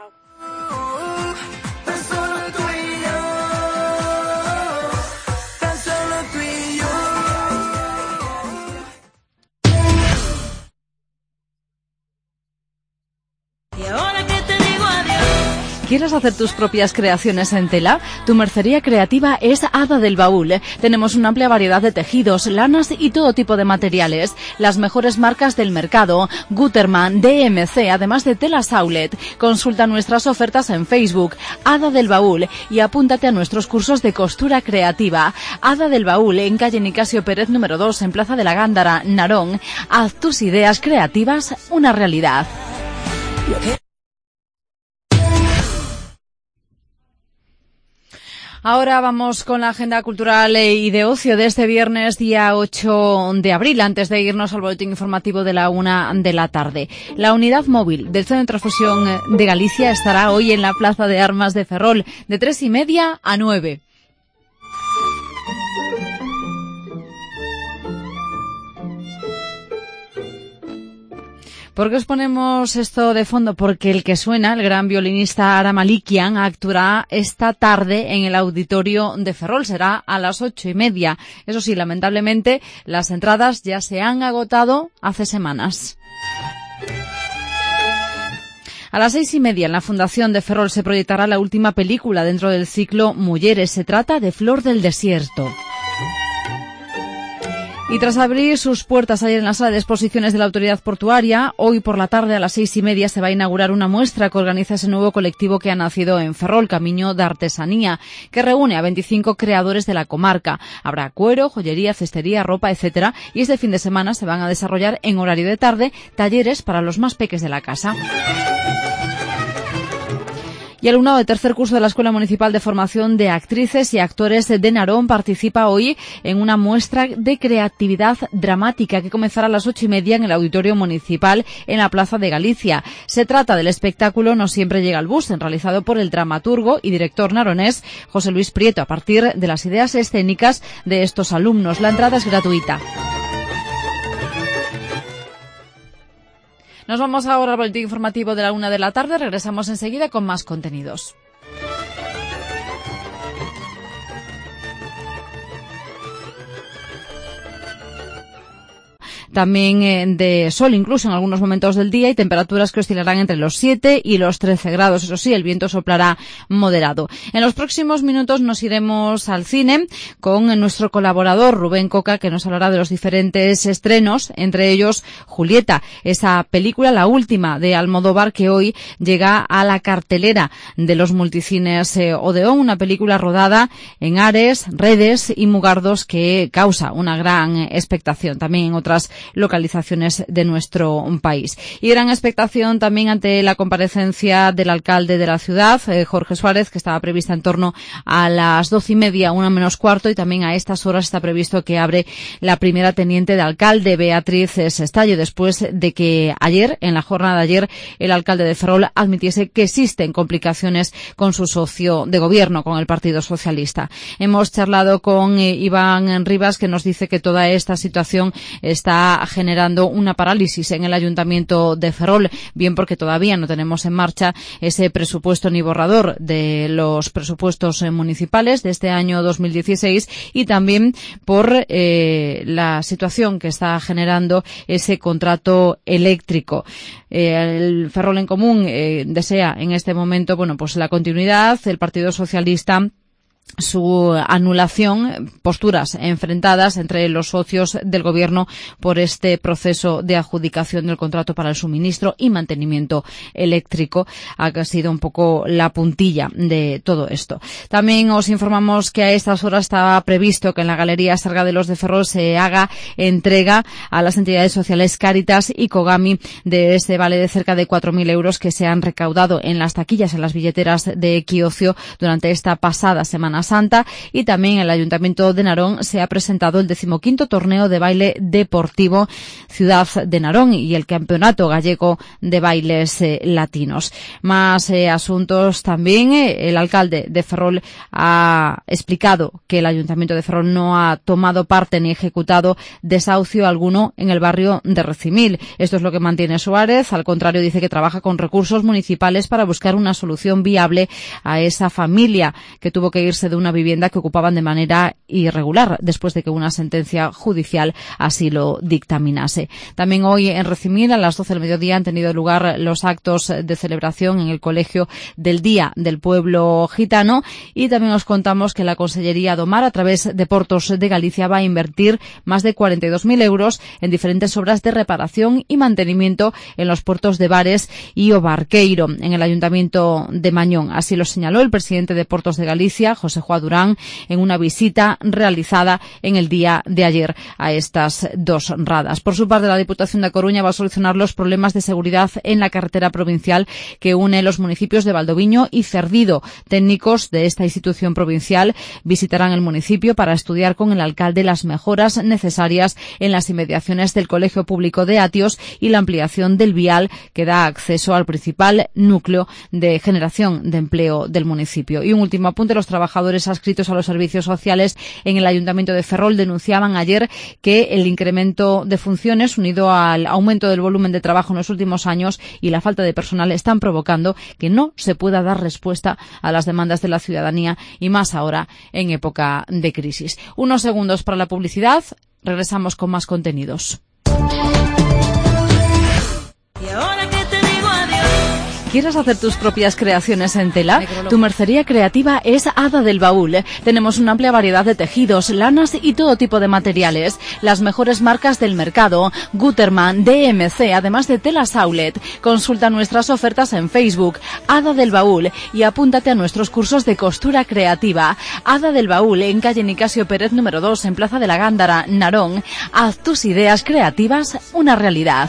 ¿Quieres hacer tus propias creaciones en tela? Tu mercería creativa es Hada del Baúl. Tenemos una amplia variedad de tejidos, lanas y todo tipo de materiales. Las mejores marcas del mercado, Gutermann, D M C, además de telas outlet. Consulta nuestras ofertas en Facebook, Hada del Baúl, y apúntate a nuestros cursos de costura creativa. Hada del Baúl, en calle Nicasio Pérez número dos, en Plaza de la Gándara, Narón. Haz tus ideas creativas una realidad. Ahora vamos con la agenda cultural y de ocio de este viernes, día ocho de abril, antes de irnos al boletín informativo de la una de la tarde. La unidad móvil del Centro de Transfusión de Galicia estará hoy en la Plaza de Armas de Ferrol, de tres y media a nueve. ¿Por qué os ponemos esto de fondo? Porque el que suena, el gran violinista Ara Malikian, actuará esta tarde en el auditorio de Ferrol. Será a las ocho y media. Eso sí, lamentablemente, las entradas ya se han agotado hace semanas. A las seis y media en la Fundación de Ferrol se proyectará la última película dentro del ciclo Mujeres. Se trata de Flor del Desierto. Y tras abrir sus puertas ayer en la sala de exposiciones de la Autoridad Portuaria, hoy por la tarde a las seis y media se va a inaugurar una muestra que organiza ese nuevo colectivo que ha nacido en Ferrol, Camiño de Artesanía, que reúne a veinticinco creadores de la comarca. Habrá cuero, joyería, cestería, ropa, etcétera, y este fin de semana se van a desarrollar en horario de tarde talleres para los más peques de la casa. Y el alumnado de tercer curso de la Escuela Municipal de Formación de Actrices y Actores de Narón participa hoy en una muestra de creatividad dramática que comenzará a las ocho y media en el Auditorio Municipal en la Plaza de Galicia. Se trata del espectáculo No siempre llega el bus, realizado por el dramaturgo y director naronés José Luis Prieto, a partir de las ideas escénicas de estos alumnos. La entrada es gratuita. Nos vamos ahora al boletín informativo de la una de la tarde. Regresamos enseguida con más contenidos. También eh, de sol incluso en algunos momentos del día y temperaturas que oscilarán entre los siete y los trece grados. Eso sí, el viento soplará moderado. En los próximos minutos nos iremos al cine con nuestro colaborador Rubén Coca, que nos hablará de los diferentes estrenos, entre ellos Julieta, esa película, la última de Almodóvar, que hoy llega a la cartelera de los multicines eh, Odeón, una película rodada en Ares, Redes y Mugardos que causa una gran expectación también en otras localizaciones de nuestro país. Y gran expectación también ante la comparecencia del alcalde de la ciudad, eh, Jorge Suárez, que estaba prevista en torno a las doce y media, una menos cuarto, y también a estas horas está previsto que abre la primera teniente de alcalde, Beatriz Sestallo, después de que ayer, en la jornada de ayer, el alcalde de Ferrol admitiese que existen complicaciones con su socio de gobierno, con el Partido Socialista. Hemos charlado con eh, Iván Rivas, que nos dice que toda esta situación está generando una parálisis en el Ayuntamiento de Ferrol, bien porque todavía no tenemos en marcha ese presupuesto ni borrador de los presupuestos municipales de este año dos mil dieciséis, y también por eh, la situación que está generando ese contrato eléctrico. Eh, el Ferrol en Común eh, desea en este momento, bueno, pues la continuidad. El Partido Socialista, su anulación, posturas enfrentadas entre los socios del gobierno por este proceso de adjudicación del contrato para el suministro y mantenimiento eléctrico, ha sido un poco la puntilla de todo esto. También os informamos que a estas horas está previsto que en la Galería Sargadelos de Ferrol se haga entrega a las entidades sociales Cáritas y Cogami de este vale de cerca de cuatro mil euros que se han recaudado en las taquillas, en las billeteras de Equiocio durante esta pasada Semana Santa. Y también en el Ayuntamiento de Narón se ha presentado el decimoquinto torneo de baile deportivo Ciudad de Narón y el Campeonato Gallego de Bailes eh, Latinos. Más eh, asuntos también. Eh, el alcalde de Ferrol ha explicado que el Ayuntamiento de Ferrol no ha tomado parte ni ejecutado desahucio alguno en el barrio de Recimil. Esto es lo que mantiene Suárez. Al contrario, dice que trabaja con recursos municipales para buscar una solución viable a esa familia que tuvo que irse de una vivienda que ocupaban de manera irregular después de que una sentencia judicial así lo dictaminase. También hoy en Recimil a las doce del mediodía han tenido lugar los actos de celebración en el Colegio del Día del Pueblo Gitano, y también os contamos que la Consellería do Mar, a través de Portos de Galicia, va a invertir más de cuarenta y dos mil euros en diferentes obras de reparación y mantenimiento en los puertos de Bares y o Barqueiro, en el Ayuntamiento de Mañón. Así lo señaló el presidente de Portos de Galicia, José Juan Durán, en una visita realizada en el día de ayer a estas dos radas. Por su parte, la Diputación de Coruña va a solucionar los problemas de seguridad en la carretera provincial que une los municipios de Valdoviño y Cerdido. Técnicos de esta institución provincial visitarán el municipio para estudiar con el alcalde las mejoras necesarias en las inmediaciones del Colegio Público de Atios y la ampliación del vial que da acceso al principal núcleo de generación de empleo del municipio. Y un último apunte: los trabajadores adscritos a los servicios sociales en el Ayuntamiento de Ferrol denunciaban ayer que el incremento de funciones, unido al aumento del volumen de trabajo en los últimos años y la falta de personal, están provocando que no se pueda dar respuesta a las demandas de la ciudadanía, y más ahora en época de crisis. Unos segundos para la publicidad. Regresamos con más contenidos. Y ahora que te digo adiós, ¿Quieres hacer tus propias creaciones en tela? Tu mercería creativa es Hada del Baúl. Tenemos una amplia variedad de tejidos, lanas y todo tipo de materiales. Las mejores marcas del mercado, Gutermann, D M C, además de telas outlet. Consulta nuestras ofertas en Facebook, Hada del Baúl, y apúntate a nuestros cursos de costura creativa. Hada del Baúl, en calle Nicasio Pérez número dos, en Plaza de la Gándara, Narón. Haz tus ideas creativas una realidad.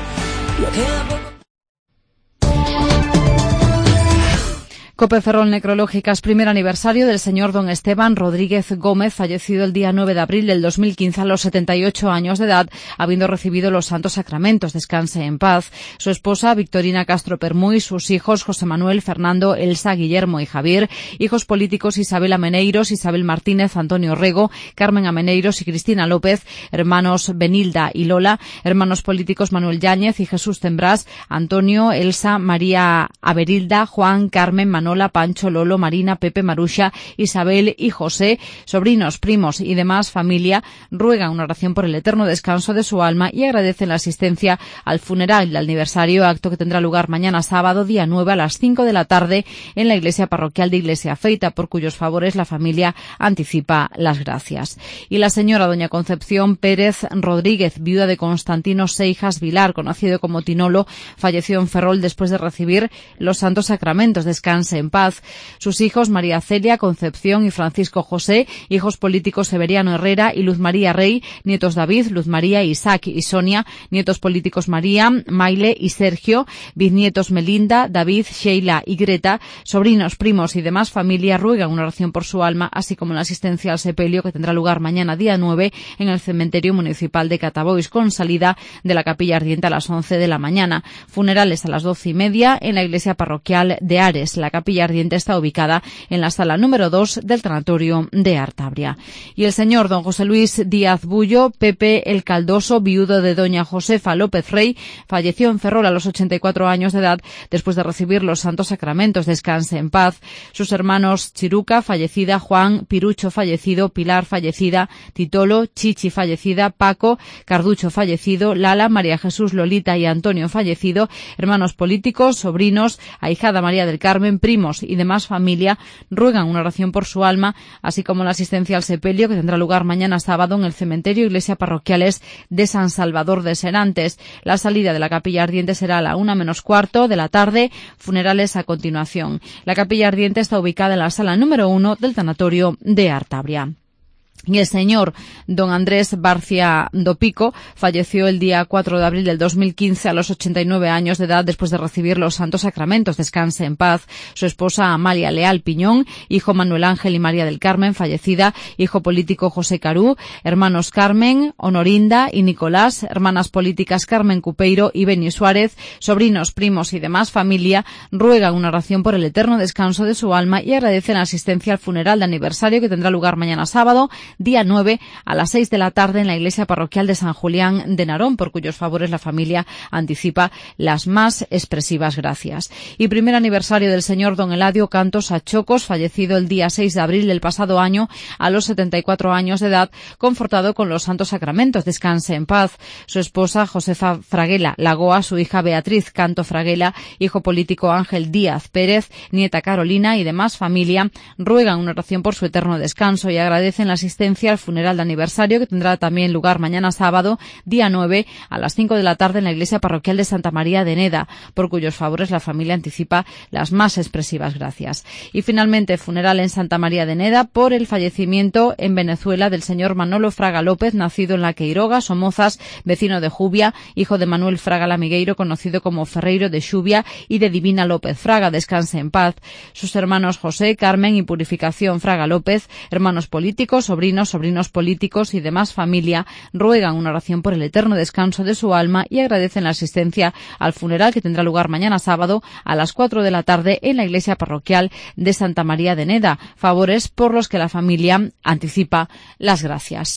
Cope Ferrol Necrológicas, primer aniversario del señor don Esteban Rodríguez Gómez, fallecido el día nueve de abril del dos mil quince a los setenta y ocho años de edad, habiendo recibido los santos sacramentos. Descanse en paz. Su esposa, Victorina Castro Permuy, sus hijos, José Manuel, Fernando, Elsa, Guillermo y Javier, hijos políticos, Isabel Ameneiros, Isabel Martínez, Antonio Rego, Carmen Ameneiros y Cristina López, hermanos Benilda y Lola, hermanos políticos Manuel Yáñez y Jesús Tembrás, Antonio, Elsa, María Averilda, Juan, Carmen, Manuel, Pancho, Lolo, Marina, Pepe, Marusha, Isabel y José, sobrinos, primos y demás familia, ruegan una oración por el eterno descanso de su alma y agradecen la asistencia al funeral del aniversario, acto que tendrá lugar mañana sábado, día nueve, a las cinco de la tarde, en la iglesia parroquial de Iglesia Feita, por cuyos favores la familia anticipa las gracias. Y la señora doña Concepción Pérez Rodríguez, viuda de Constantino Seijas Vilar, conocido como Tinolo, falleció en Ferrol después de recibir los santos sacramentos. Descanse en paz. Sus hijos María Celia, Concepción y Francisco José, hijos políticos Severiano Herrera y Luz María Rey, nietos David, Luz María, Isaac y Sonia, nietos políticos María, Maile y Sergio, bisnietos Melinda, David, Sheila y Greta, sobrinos, primos y demás familia ruegan una oración por su alma, así como la asistencia al sepelio que tendrá lugar mañana día nueve en el cementerio municipal de Catabois, con salida de la capilla ardiente a las once de la mañana. Funerales a las doce y media en la iglesia parroquial de Ares. La capilla ardiente está ubicada en la sala número dos del tanatorio de Artabria. Y el señor don José Luis Díaz Bullo, Pepe el Caldoso, viudo de doña Josefa López Rey, falleció en Ferrol a los ochenta y cuatro años de edad después de recibir los santos sacramentos. Descanse en paz. Sus hermanos Chiruca, fallecida, Juan, Pirucho, fallecido, Pilar, fallecida, Titolo, Chichi, fallecida, Paco, Carducho, fallecido, Lala, María Jesús, Lolita y Antonio, fallecido, hermanos políticos, sobrinos, ahijada María del Carmen, primos y demás familia ruegan una oración por su alma, así como la asistencia al sepelio que tendrá lugar mañana sábado en el cementerio Iglesia Parroquiales de San Salvador de Serantes. La salida de la capilla ardiente será a la una menos cuarto de la tarde, funerales a continuación. La capilla ardiente está ubicada en la sala número uno del tanatorio de Artabria. Y el señor don Andrés Barcia Dopico falleció el día cuatro de abril del dos mil quince a los ochenta y nueve años de edad después de recibir los santos sacramentos. Descanse en paz. Su esposa Amalia Leal Piñón, hijo Manuel Ángel y María del Carmen, fallecida, hijo político José Carú, hermanos Carmen, Honorinda y Nicolás, hermanas políticas Carmen Cupeiro y Beni Suárez, sobrinos, primos y demás familia, ruegan una oración por el eterno descanso de su alma y agradecen la asistencia al funeral de aniversario que tendrá lugar mañana sábado, día nueve, a las seis de la tarde en la iglesia parroquial de San Julián de Narón, por cuyos favores la familia anticipa las más expresivas gracias. Y primer aniversario del señor don Eladio Cantos Achocos, fallecido el día seis de abril del pasado año a los setenta y cuatro años de edad, confortado con los santos sacramentos. Descanse en paz. Su esposa Josefa Fraguela Lagoa, su hija Beatriz Canto Fraguela, hijo político Ángel Díaz Pérez, nieta Carolina y demás familia ruegan una oración por su eterno descanso y agradecen la asistencia al funeral de aniversario que tendrá también lugar mañana sábado, día nueve, a las cinco de la tarde en la iglesia parroquial de Santa María de Neda, por cuyos favores la familia anticipa las más expresivas gracias. Y finalmente, funeral en Santa María de Neda por el fallecimiento en Venezuela del señor Manolo Fraga López, nacido en La Queiroga, Somozas, vecino de Jubia, hijo de Manuel Fraga Lamigueiro, conocido como Ferreiro de Xubia, y de Divina López Fraga. Descanse en paz. Sus hermanos José, Carmen y Purificación Fraga López, hermanos políticos, sobrinos, sobrinos políticos y demás familia ruegan una oración por el eterno descanso de su alma y agradecen la asistencia al funeral que tendrá lugar mañana sábado a las cuatro de la tarde en la iglesia parroquial de Santa María de Neda, favores por los que la familia anticipa las gracias.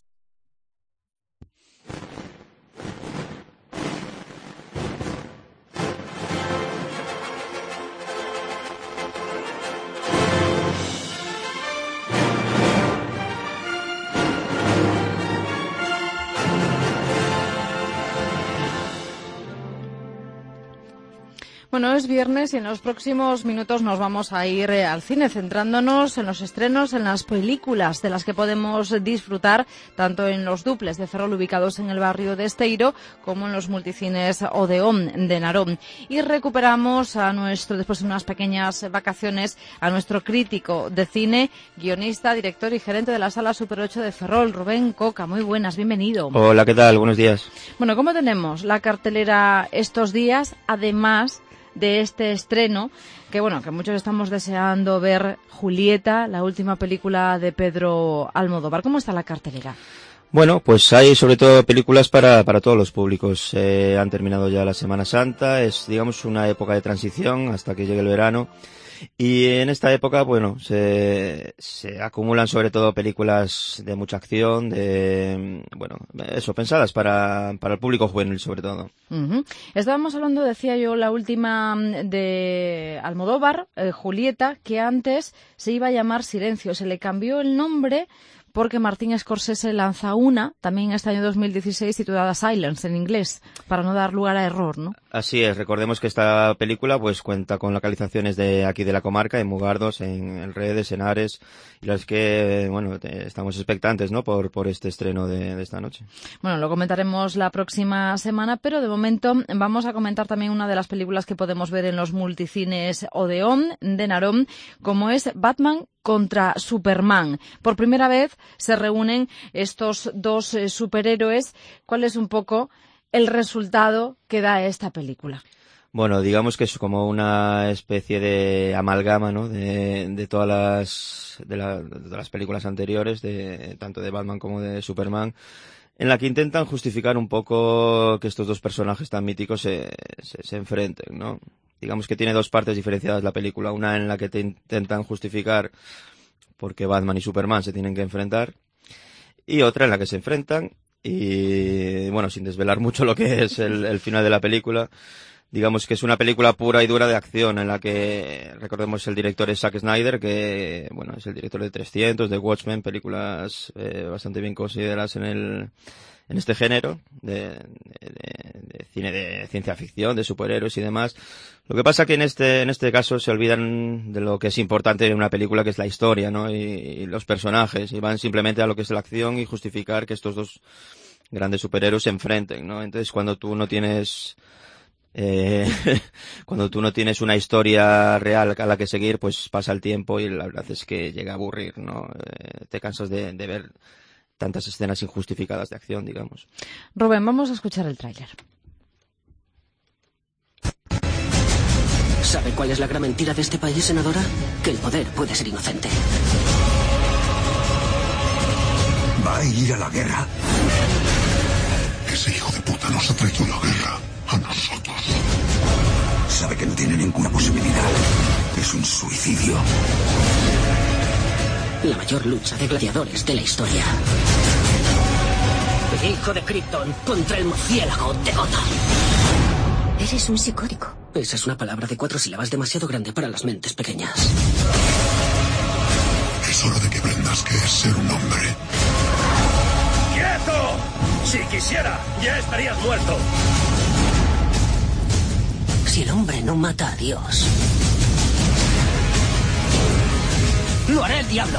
Bueno, es viernes y en los próximos minutos nos vamos a ir eh, al cine, centrándonos en los estrenos, en las películas de las que podemos disfrutar, tanto en los duples de Ferrol ubicados en el barrio de Esteiro, como en los multicines Odeón de Narón. Y recuperamos a nuestro, después de unas pequeñas vacaciones, a nuestro crítico de cine, guionista, director y gerente de la Sala Super ocho de Ferrol, Rubén Coca. Muy buenas, bienvenido. Hola, ¿qué tal? Buenos días. Bueno, ¿cómo tenemos la cartelera estos días? Además de este estreno, que bueno, que muchos estamos deseando ver, Julieta, la última película de Pedro Almodóvar. ¿Cómo está la cartelera? Bueno, pues hay sobre todo películas para, para todos los públicos. Eh, han terminado ya la Semana Santa, es digamos una época de transición hasta que llegue el verano. Y en esta época, bueno, se, se acumulan sobre todo películas de mucha acción, de, bueno, eso, pensadas para, para el público juvenil sobre todo. Uh-huh. Estábamos hablando, decía yo, la última de Almodóvar, eh, Julieta, que antes se iba a llamar Silencio. Se le cambió el nombre porque Martin Scorsese lanza una, también este año dos mil dieciséis, titulada Silence, en inglés, para no dar lugar a error, ¿no? Así es, recordemos que esta película pues cuenta con localizaciones de aquí de la comarca, en Mugardos, en, en Redes, en Ares, y las que, bueno, te, estamos expectantes, ¿no?, por, por este estreno de, de esta noche. Bueno, lo comentaremos la próxima semana, pero de momento vamos a comentar también una de las películas que podemos ver en los multicines Odeón de Narón, como es Batman contra Superman. Por primera vez se reúnen estos dos eh, superhéroes. ¿Cuál es un poco el resultado que da esta película? Bueno, digamos que es como una especie de amalgama, ¿no?, de, de todas las de, la, de las películas anteriores, de tanto de Batman como de Superman, en la que intentan justificar un poco que estos dos personajes tan míticos se, se, se enfrenten, ¿no? Digamos que tiene dos partes diferenciadas la película, una en la que te intentan justificar por qué Batman y Superman se tienen que enfrentar, y otra en la que se enfrentan, y bueno, sin desvelar mucho lo que es el, el final de la película, digamos que es una película pura y dura de acción, en la que, recordemos, el director es Zack Snyder, que bueno, es el director de trescientos, de Watchmen, películas eh, bastante bien consideradas en el en este género de, de, de cine de ciencia ficción, de superhéroes y demás. Lo que pasa que en este en este caso se olvidan de lo que es importante en una película, que es la historia, ¿no?, y, y los personajes, y van simplemente a lo que es la acción y justificar que estos dos grandes superhéroes se enfrenten, ¿no? Entonces, cuando tú no tienes eh, cuando tú no tienes una historia real a la que seguir, pues pasa el tiempo y la verdad es que llega a aburrir, ¿no? Eh, te cansas de, de ver tantas escenas injustificadas de acción, digamos. Rubén, vamos a escuchar el tráiler. ¿Sabe cuál es la gran mentira de este país, senadora? Que el poder puede ser inocente. ¿Va a ir a la guerra? Ese hijo de puta nos ha traído la guerra a nosotros. Sabe que no tiene ninguna posibilidad. Es un suicidio. La mayor lucha de gladiadores de la historia. El hijo de Krypton contra el murciélago de Gotham. Eres un psicótico. Esa es una palabra de cuatro sílabas demasiado grande para las mentes pequeñas. Es hora de que aprendas qué es ser un hombre. ¡Quieto! Si quisiera, ya estarías muerto. Si el hombre no mata a Dios, lo hará el diablo.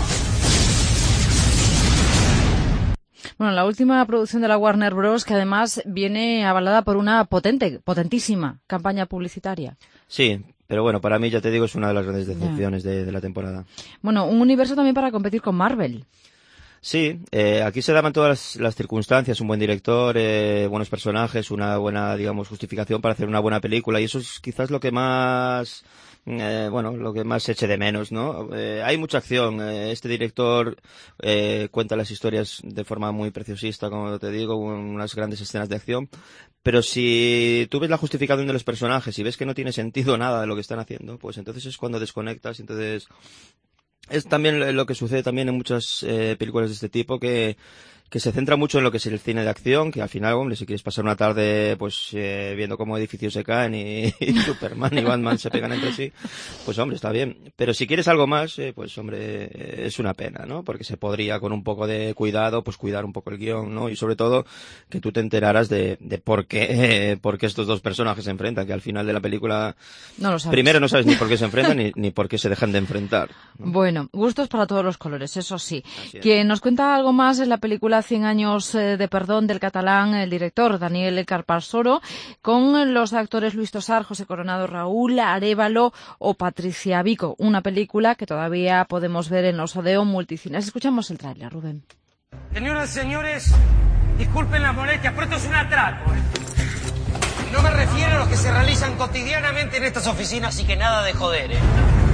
Bueno, la última producción de la Warner Bros., que además viene avalada por una potente, potentísima campaña publicitaria. Sí, pero bueno, para mí, ya te digo, es una de las grandes decepciones de, de la temporada. Bueno, un universo también para competir con Marvel. Sí, eh, aquí se daban todas las, las circunstancias, un buen director, eh, buenos personajes, una buena, digamos, justificación para hacer una buena película, y eso es quizás lo que más... Eh, bueno, lo que más se eche de menos, ¿no? Eh, hay mucha acción. Eh, este director eh, cuenta las historias de forma muy preciosista, como te digo, unas grandes escenas de acción. Pero si tú ves la justificación de los personajes y ves que no tiene sentido nada de lo que están haciendo, pues entonces es cuando desconectas. Entonces es también lo que sucede también en muchas eh, películas de este tipo, que que se centra mucho en lo que es el cine de acción, que al final, hombre, si quieres pasar una tarde pues eh, viendo cómo edificios se caen y, y Superman y Batman se pegan entre sí, pues hombre, está bien. Pero si quieres algo más, eh, pues hombre, eh, es una pena, ¿no? Porque se podría con un poco de cuidado, pues cuidar un poco el guión, ¿no? Y sobre todo que tú te enteraras de, de por qué, eh, por qué estos dos personajes se enfrentan, que al final de la película no lo sabes. Primero no sabes ni por qué se enfrentan ni, ni por qué se dejan de enfrentar, ¿no? Bueno, gustos para todos los colores, eso sí. Quien nos cuenta algo más es la película Cien años de perdón del catalán, el director Daniel Calparsoro, con los actores Luis Tosar, José Coronado, Raúl Arévalo o Patricia Vico. Una película que todavía podemos ver en los Odeón Multicines. Escuchamos el tráiler, Rubén. Señoras y señores, disculpen la molestia, pero esto es un atraco, ¿eh? No me refiero a los que se realizan cotidianamente en estas oficinas, así que nada de joder, ¿eh?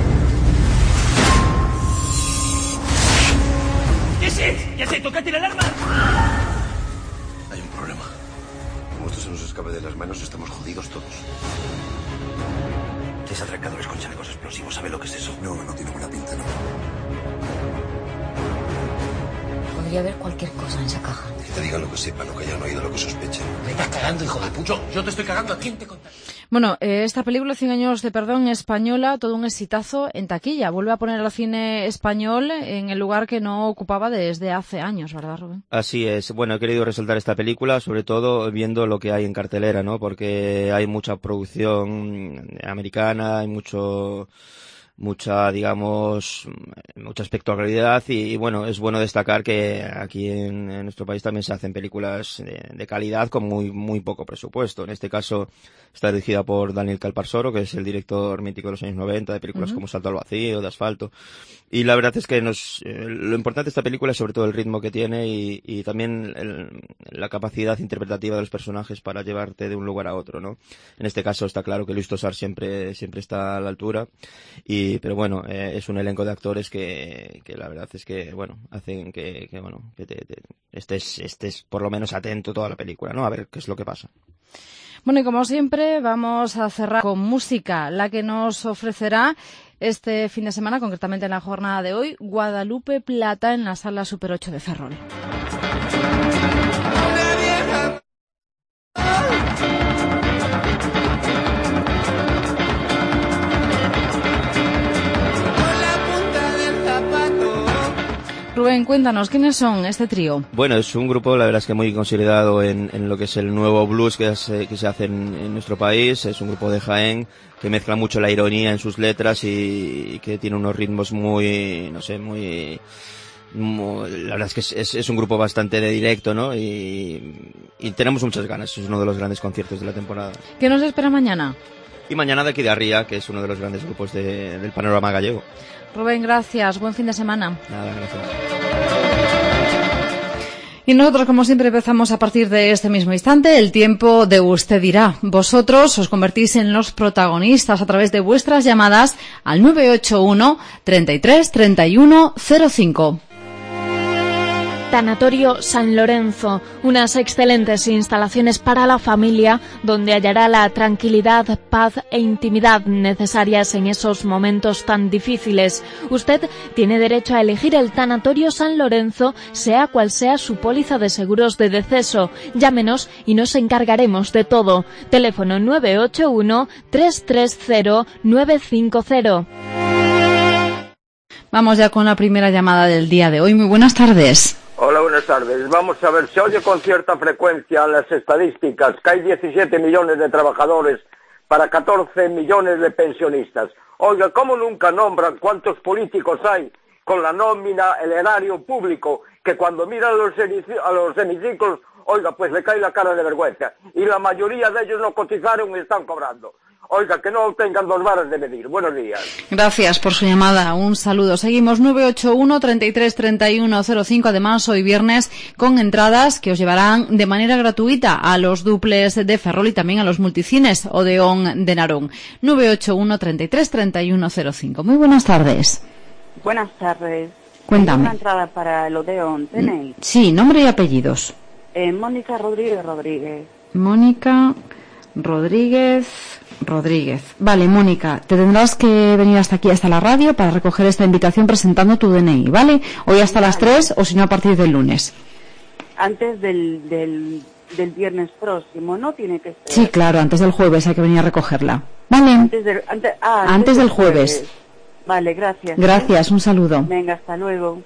¿Qué es eso? ¿Qué es esto? ¿Tocaste la alarma? Hay un problema. Como esto se nos escape de las manos, estamos jodidos todos. Seis atracadores con chalecos explosivos. ¿Sabe lo que es eso? No, no tiene buena pinta, no. Podría haber cualquier cosa en esa caja. Que te digan lo que sepan, lo que hayan oído, lo que sospechen. Me estás cagando, hijo de pucho. Yo te estoy cagando. ¿A quién te contaré? Bueno, eh, esta película, Cien años de perdón, española, todo un exitazo en taquilla. Vuelve a poner al cine español en el lugar que no ocupaba desde hace años, ¿verdad, Rubén? Así es. Bueno, he querido resaltar esta película, sobre todo viendo lo que hay en cartelera, ¿no? Porque hay mucha producción americana, hay mucho... mucha, digamos, mucha espectacularidad y, y bueno, es bueno destacar que aquí en, en nuestro país también se hacen películas de, de calidad con muy muy poco presupuesto. En este caso está dirigida por Daniel Calparsoro, que es el director mítico de los años noventa, de películas uh-huh. como Salto al vacío, de Asfalto. Y la verdad es que nos, eh, lo importante de esta película es sobre todo el ritmo que tiene y, y también el, la capacidad interpretativa de los personajes para llevarte de un lugar a otro, ¿no? En este caso está claro que Luis Tosar siempre, siempre está a la altura y pero bueno, eh, es un elenco de actores que, que la verdad es que, bueno, hacen que, que bueno, que te, te, estés, estés por lo menos atento toda la película, ¿no? A ver qué es lo que pasa. Bueno, y como siempre, vamos a cerrar con música, la que nos ofrecerá este fin de semana, concretamente en la jornada de hoy, Guadalupe Plata en la Sala Super ocho de Ferrol. Rubén, cuéntanos, ¿quiénes son este trío? Bueno, es un grupo, la verdad es que muy consolidado en, en lo que es el nuevo blues que se, que se hace en, en nuestro país. Es un grupo de Jaén que mezcla mucho la ironía en sus letras y, y que tiene unos ritmos muy, no sé, muy... muy la verdad es que es, es, es un grupo bastante de directo, ¿no? Y, y tenemos muchas ganas, es uno de los grandes conciertos de la temporada. ¿Qué nos espera mañana? Y mañana de aquí de Arría, que es uno de los grandes grupos de, del panorama gallego. Rubén, gracias. Buen fin de semana. Nada, gracias. Y nosotros, como siempre, empezamos a partir de este mismo instante. El tiempo de Usted dirá. Vosotros os convertís en los protagonistas a través de vuestras llamadas al nueve ocho uno, treinta y tres, treinta y uno, cero cinco. Tanatorio San Lorenzo, unas excelentes instalaciones para la familia donde hallará la tranquilidad, paz e intimidad necesarias en esos momentos tan difíciles. Usted tiene derecho a elegir el Tanatorio San Lorenzo, sea cual sea su póliza de seguros de deceso. Llámenos y nos encargaremos de todo. Teléfono nueve ocho uno, tres tres cero, nueve cinco cero. Vamos ya con la primera llamada del día de hoy. Muy buenas tardes. Hola, buenas tardes. Vamos a ver, se oye con cierta frecuencia las estadísticas que hay diecisiete millones de trabajadores para catorce millones de pensionistas. Oiga, ¿cómo nunca nombran cuántos políticos hay con la nómina, el erario público, que cuando miran los a los hemiciclos, oiga, pues le cae la cara de vergüenza? Y la mayoría de ellos no cotizaron y están cobrando. Oiga, que no tengan dos varas de medir. Buenos días. Gracias por su llamada. Un saludo. Seguimos nueve ocho uno, treinta y tres, treinta y uno, cero cinco. Además, hoy viernes con entradas que os llevarán de manera gratuita a los duples de Ferrol y también a los multicines Odeón de Narón. nueve ocho uno, treinta y tres, treinta y uno, cero cinco. Muy buenas tardes. Buenas tardes. Cuéntame. Una entrada para el Odeón, ¿tenéis? Sí, nombre y apellidos. Eh, Mónica Rodríguez Rodríguez. Mónica Rodríguez Rodríguez. Vale, Mónica, te tendrás que venir hasta aquí, hasta la radio, para recoger esta invitación presentando tu D N I, ¿vale? Hoy hasta las tres o si no a partir del lunes. antes del, del, del viernes próximo, ¿no? Tiene que ser. Sí, claro, antes del jueves hay que venir a recogerla. Vale. Antes del, antes, ah, antes antes del del jueves. jueves. Vale, gracias. Gracias, un saludo. Venga, hasta luego.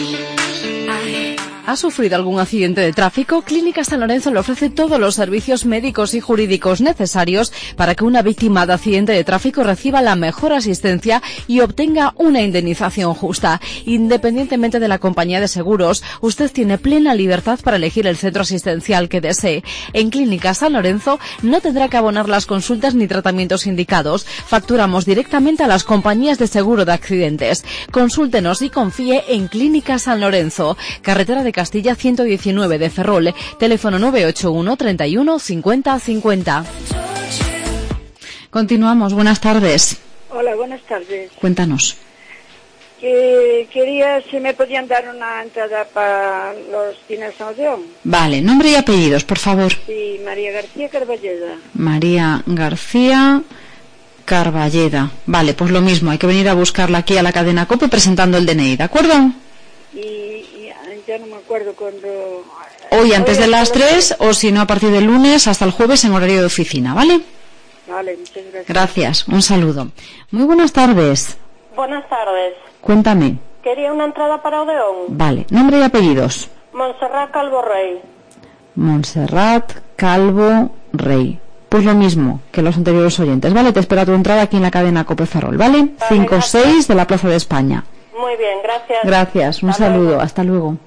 ¿Ha sufrido algún accidente de tráfico? Clínica San Lorenzo le ofrece todos los servicios médicos y jurídicos necesarios para que una víctima de accidente de tráfico reciba la mejor asistencia y obtenga una indemnización justa. Independientemente de la compañía de seguros, usted tiene plena libertad para elegir el centro asistencial que desee. En Clínica San Lorenzo no tendrá que abonar las consultas ni tratamientos indicados. Facturamos directamente a las compañías de seguro de accidentes. Consúltenos y confíe en Clínica San Lorenzo, carretera de Castilla ciento diecinueve de Ferrol, teléfono nueve ocho uno, treinta y uno, cincuenta, cincuenta. Continuamos, buenas tardes. Hola, buenas tardes. Cuéntanos. Que quería si me podían dar una entrada para los cines Odeón. Vale, nombre y apellidos, por favor. Sí, María García Carballeda. María García Carballeda. Vale, pues lo mismo, hay que venir a buscarla aquí a la cadena COPE presentando el D N I, ¿de acuerdo? Y, y ya no me acuerdo cuando... Hoy antes de las tres o si no a partir del lunes hasta el jueves en horario de oficina, ¿vale? Vale, muchas gracias. Gracias, un saludo. Muy buenas tardes. Buenas tardes. Cuéntame. Quería una entrada para Odeón. Vale, nombre y apellidos. Montserrat Calvo Rey. Montserrat Calvo Rey. Pues lo mismo que los anteriores oyentes, ¿vale? Te espera tu entrada aquí en la cadena COPE Ferrol, ¿vale? Vale, cinco seis de la Plaza de España. Muy bien, gracias. Gracias, un Hasta saludo, luego. hasta luego.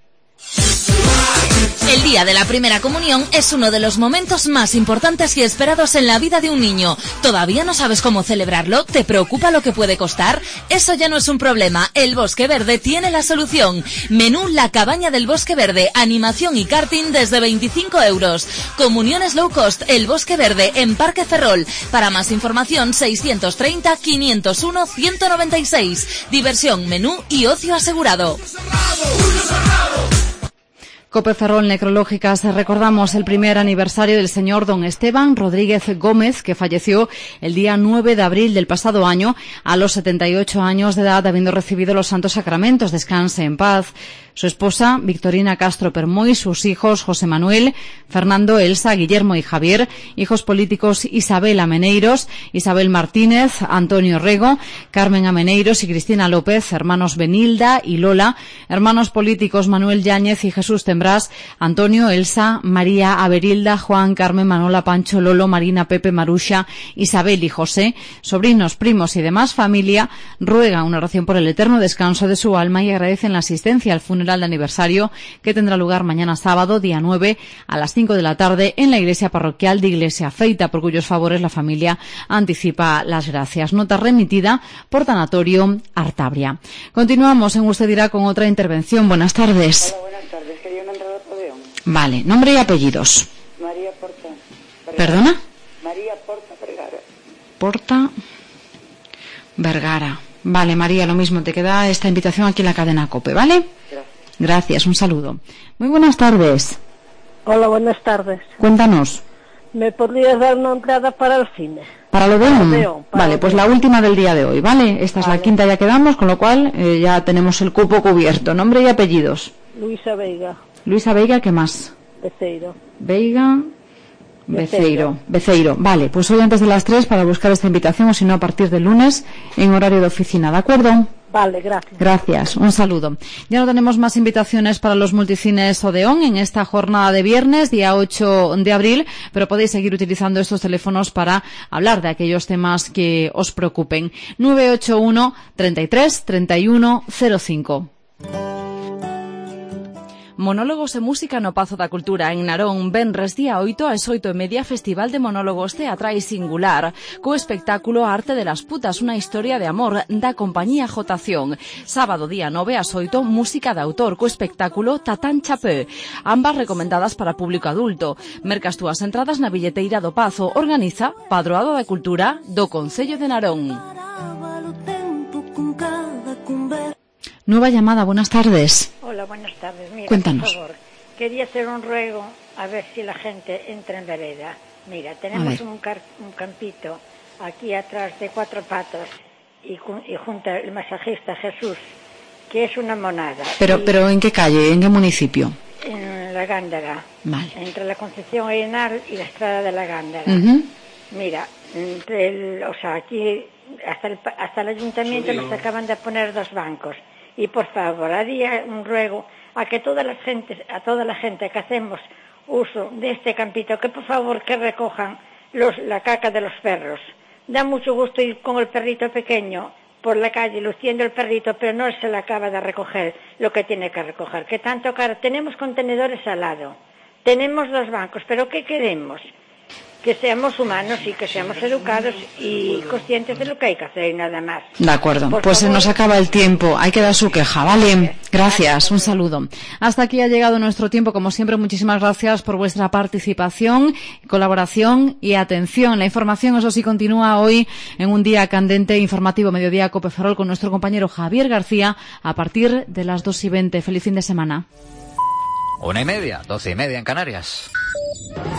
El día de la primera comunión es uno de los momentos más importantes y esperados en la vida de un niño. ¿Todavía no sabes cómo celebrarlo? ¿Te preocupa lo que puede costar? Eso ya no es un problema. El Bosque Verde tiene la solución. Menú La Cabaña del Bosque Verde, animación y karting desde veinticinco euros. Comuniones low cost El Bosque Verde en Parque Ferrol. Para más información seiscientos treinta, quinientos uno, ciento noventa y seis. Diversión, menú y ocio asegurado. COPE Ferrol Necrológicas, recordamos el primer aniversario del señor don Esteban Rodríguez Gómez, que falleció el día nueve de abril del pasado año a los setenta y ocho años de edad, habiendo recibido los santos sacramentos. Descanse en paz. Su esposa, Victorina Castro Permoy, sus hijos, José Manuel, Fernando, Elsa, Guillermo y Javier, hijos políticos Isabel Ameneiros, Isabel Martínez, Antonio Rego, Carmen Ameneiros y Cristina López, hermanos Benilda y Lola, hermanos políticos Manuel Yáñez y Jesús Tembrás, Antonio, Elsa, María, Averilda, Juan, Carmen, Manola, Pancho, Lolo, Marina, Pepe, Marusha, Isabel y José, sobrinos, primos y demás familia, ruegan una oración por el eterno descanso de su alma y agradecen la asistencia al funeral de aniversario que tendrá lugar mañana sábado, día nueve, a las cinco de la tarde en la iglesia parroquial de Iglesia Feita, por cuyos favores la familia anticipa las gracias. Nota remitida por Tanatorio Artabria. Continuamos en Usted Dirá con otra intervención. Buenas tardes. Hola, buenas tardes. Quería una entrada para Odeón. Vale, nombre y apellidos. María Porta. Vergara. ¿Perdona? María Porta Vergara. Porta Vergara. Vale, María, lo mismo. Te queda esta invitación aquí en la cadena COPE, ¿vale? Gracias. Gracias, un saludo. Muy buenas tardes. Hola, buenas tardes. Cuéntanos. ¿Me podrías dar una entrada para el cine? Para lo de Para hoy. Odeón, para Vale, pues la Odeón. última del día de hoy, ¿vale? Esta es Vale. la quinta, ya quedamos, con lo cual eh, ya tenemos el cupo cubierto. Nombre y apellidos. Luisa Veiga, Luisa Veiga, ¿qué más? Beceiro. Veiga, Beceiro. Beceiro. Beceiro. Vale, pues hoy antes de las tres para buscar esta invitación, o si no a partir del lunes en horario de oficina, ¿de acuerdo? Vale, gracias. Gracias, un saludo. Ya no tenemos más invitaciones para los multicines Odeón en esta jornada de viernes, día ocho de abril, pero podéis seguir utilizando estos teléfonos para hablar de aquellos temas que os preocupen. nueve ocho uno, treinta y tres, treinta y uno, cero cinco. Monólogos e música no Pazo da Cultura en Narón, venres día oito ás oito e media, Festival de Monólogos Teatrais Singular, co espectáculo Arte de las Putas, unha historia de amor da compañía Jotación. Sábado día nove ás oito, música de autor, co espectáculo Tatán Chapé, ambas recomendadas para público adulto. Mercas túas entradas na billeteira do Pazo, organiza Padroado da Cultura do Concello de Narón. Nueva llamada, buenas tardes. Hola, buenas tardes. Mira, Cuéntanos. por favor, quería hacer un ruego a ver si la gente entra en vereda. Mira, tenemos un, car un campito aquí atrás de cuatro patos y, y junto al masajista Jesús, que es una monada. Pero, y pero ¿en qué calle? ¿En qué municipio? en la Gándara. Vale. Entre la Concepción Arenal y la Estrada de la Gándara. Uh-huh. Mira, entre el, o sea, aquí hasta el, hasta el ayuntamiento nos acaban de poner dos bancos. Y por favor, haría un ruego a que toda la gente, a toda la gente que hacemos uso de este campito, que por favor que recojan los, la caca de los perros. Da mucho gusto ir con el perrito pequeño por la calle luciendo el perrito, pero no se le acaba de recoger lo que tiene que recoger. Que tanto caro, tenemos contenedores al lado, tenemos dos bancos, pero ¿qué queremos? Que seamos humanos y que seamos educados y conscientes de lo que hay que hacer y nada más. De acuerdo, Por pues favor. se nos acaba el tiempo, hay que dar su queja, ¿vale? Gracias, un saludo. Hasta aquí ha llegado nuestro tiempo, como siempre, muchísimas gracias por vuestra participación, colaboración y atención. La información, eso sí, continúa hoy en un día candente, informativo Mediodía Cope Ferrol con nuestro compañero Javier García a partir de las dos y veinte. Feliz fin de semana. Una y media, doce y media en Canarias.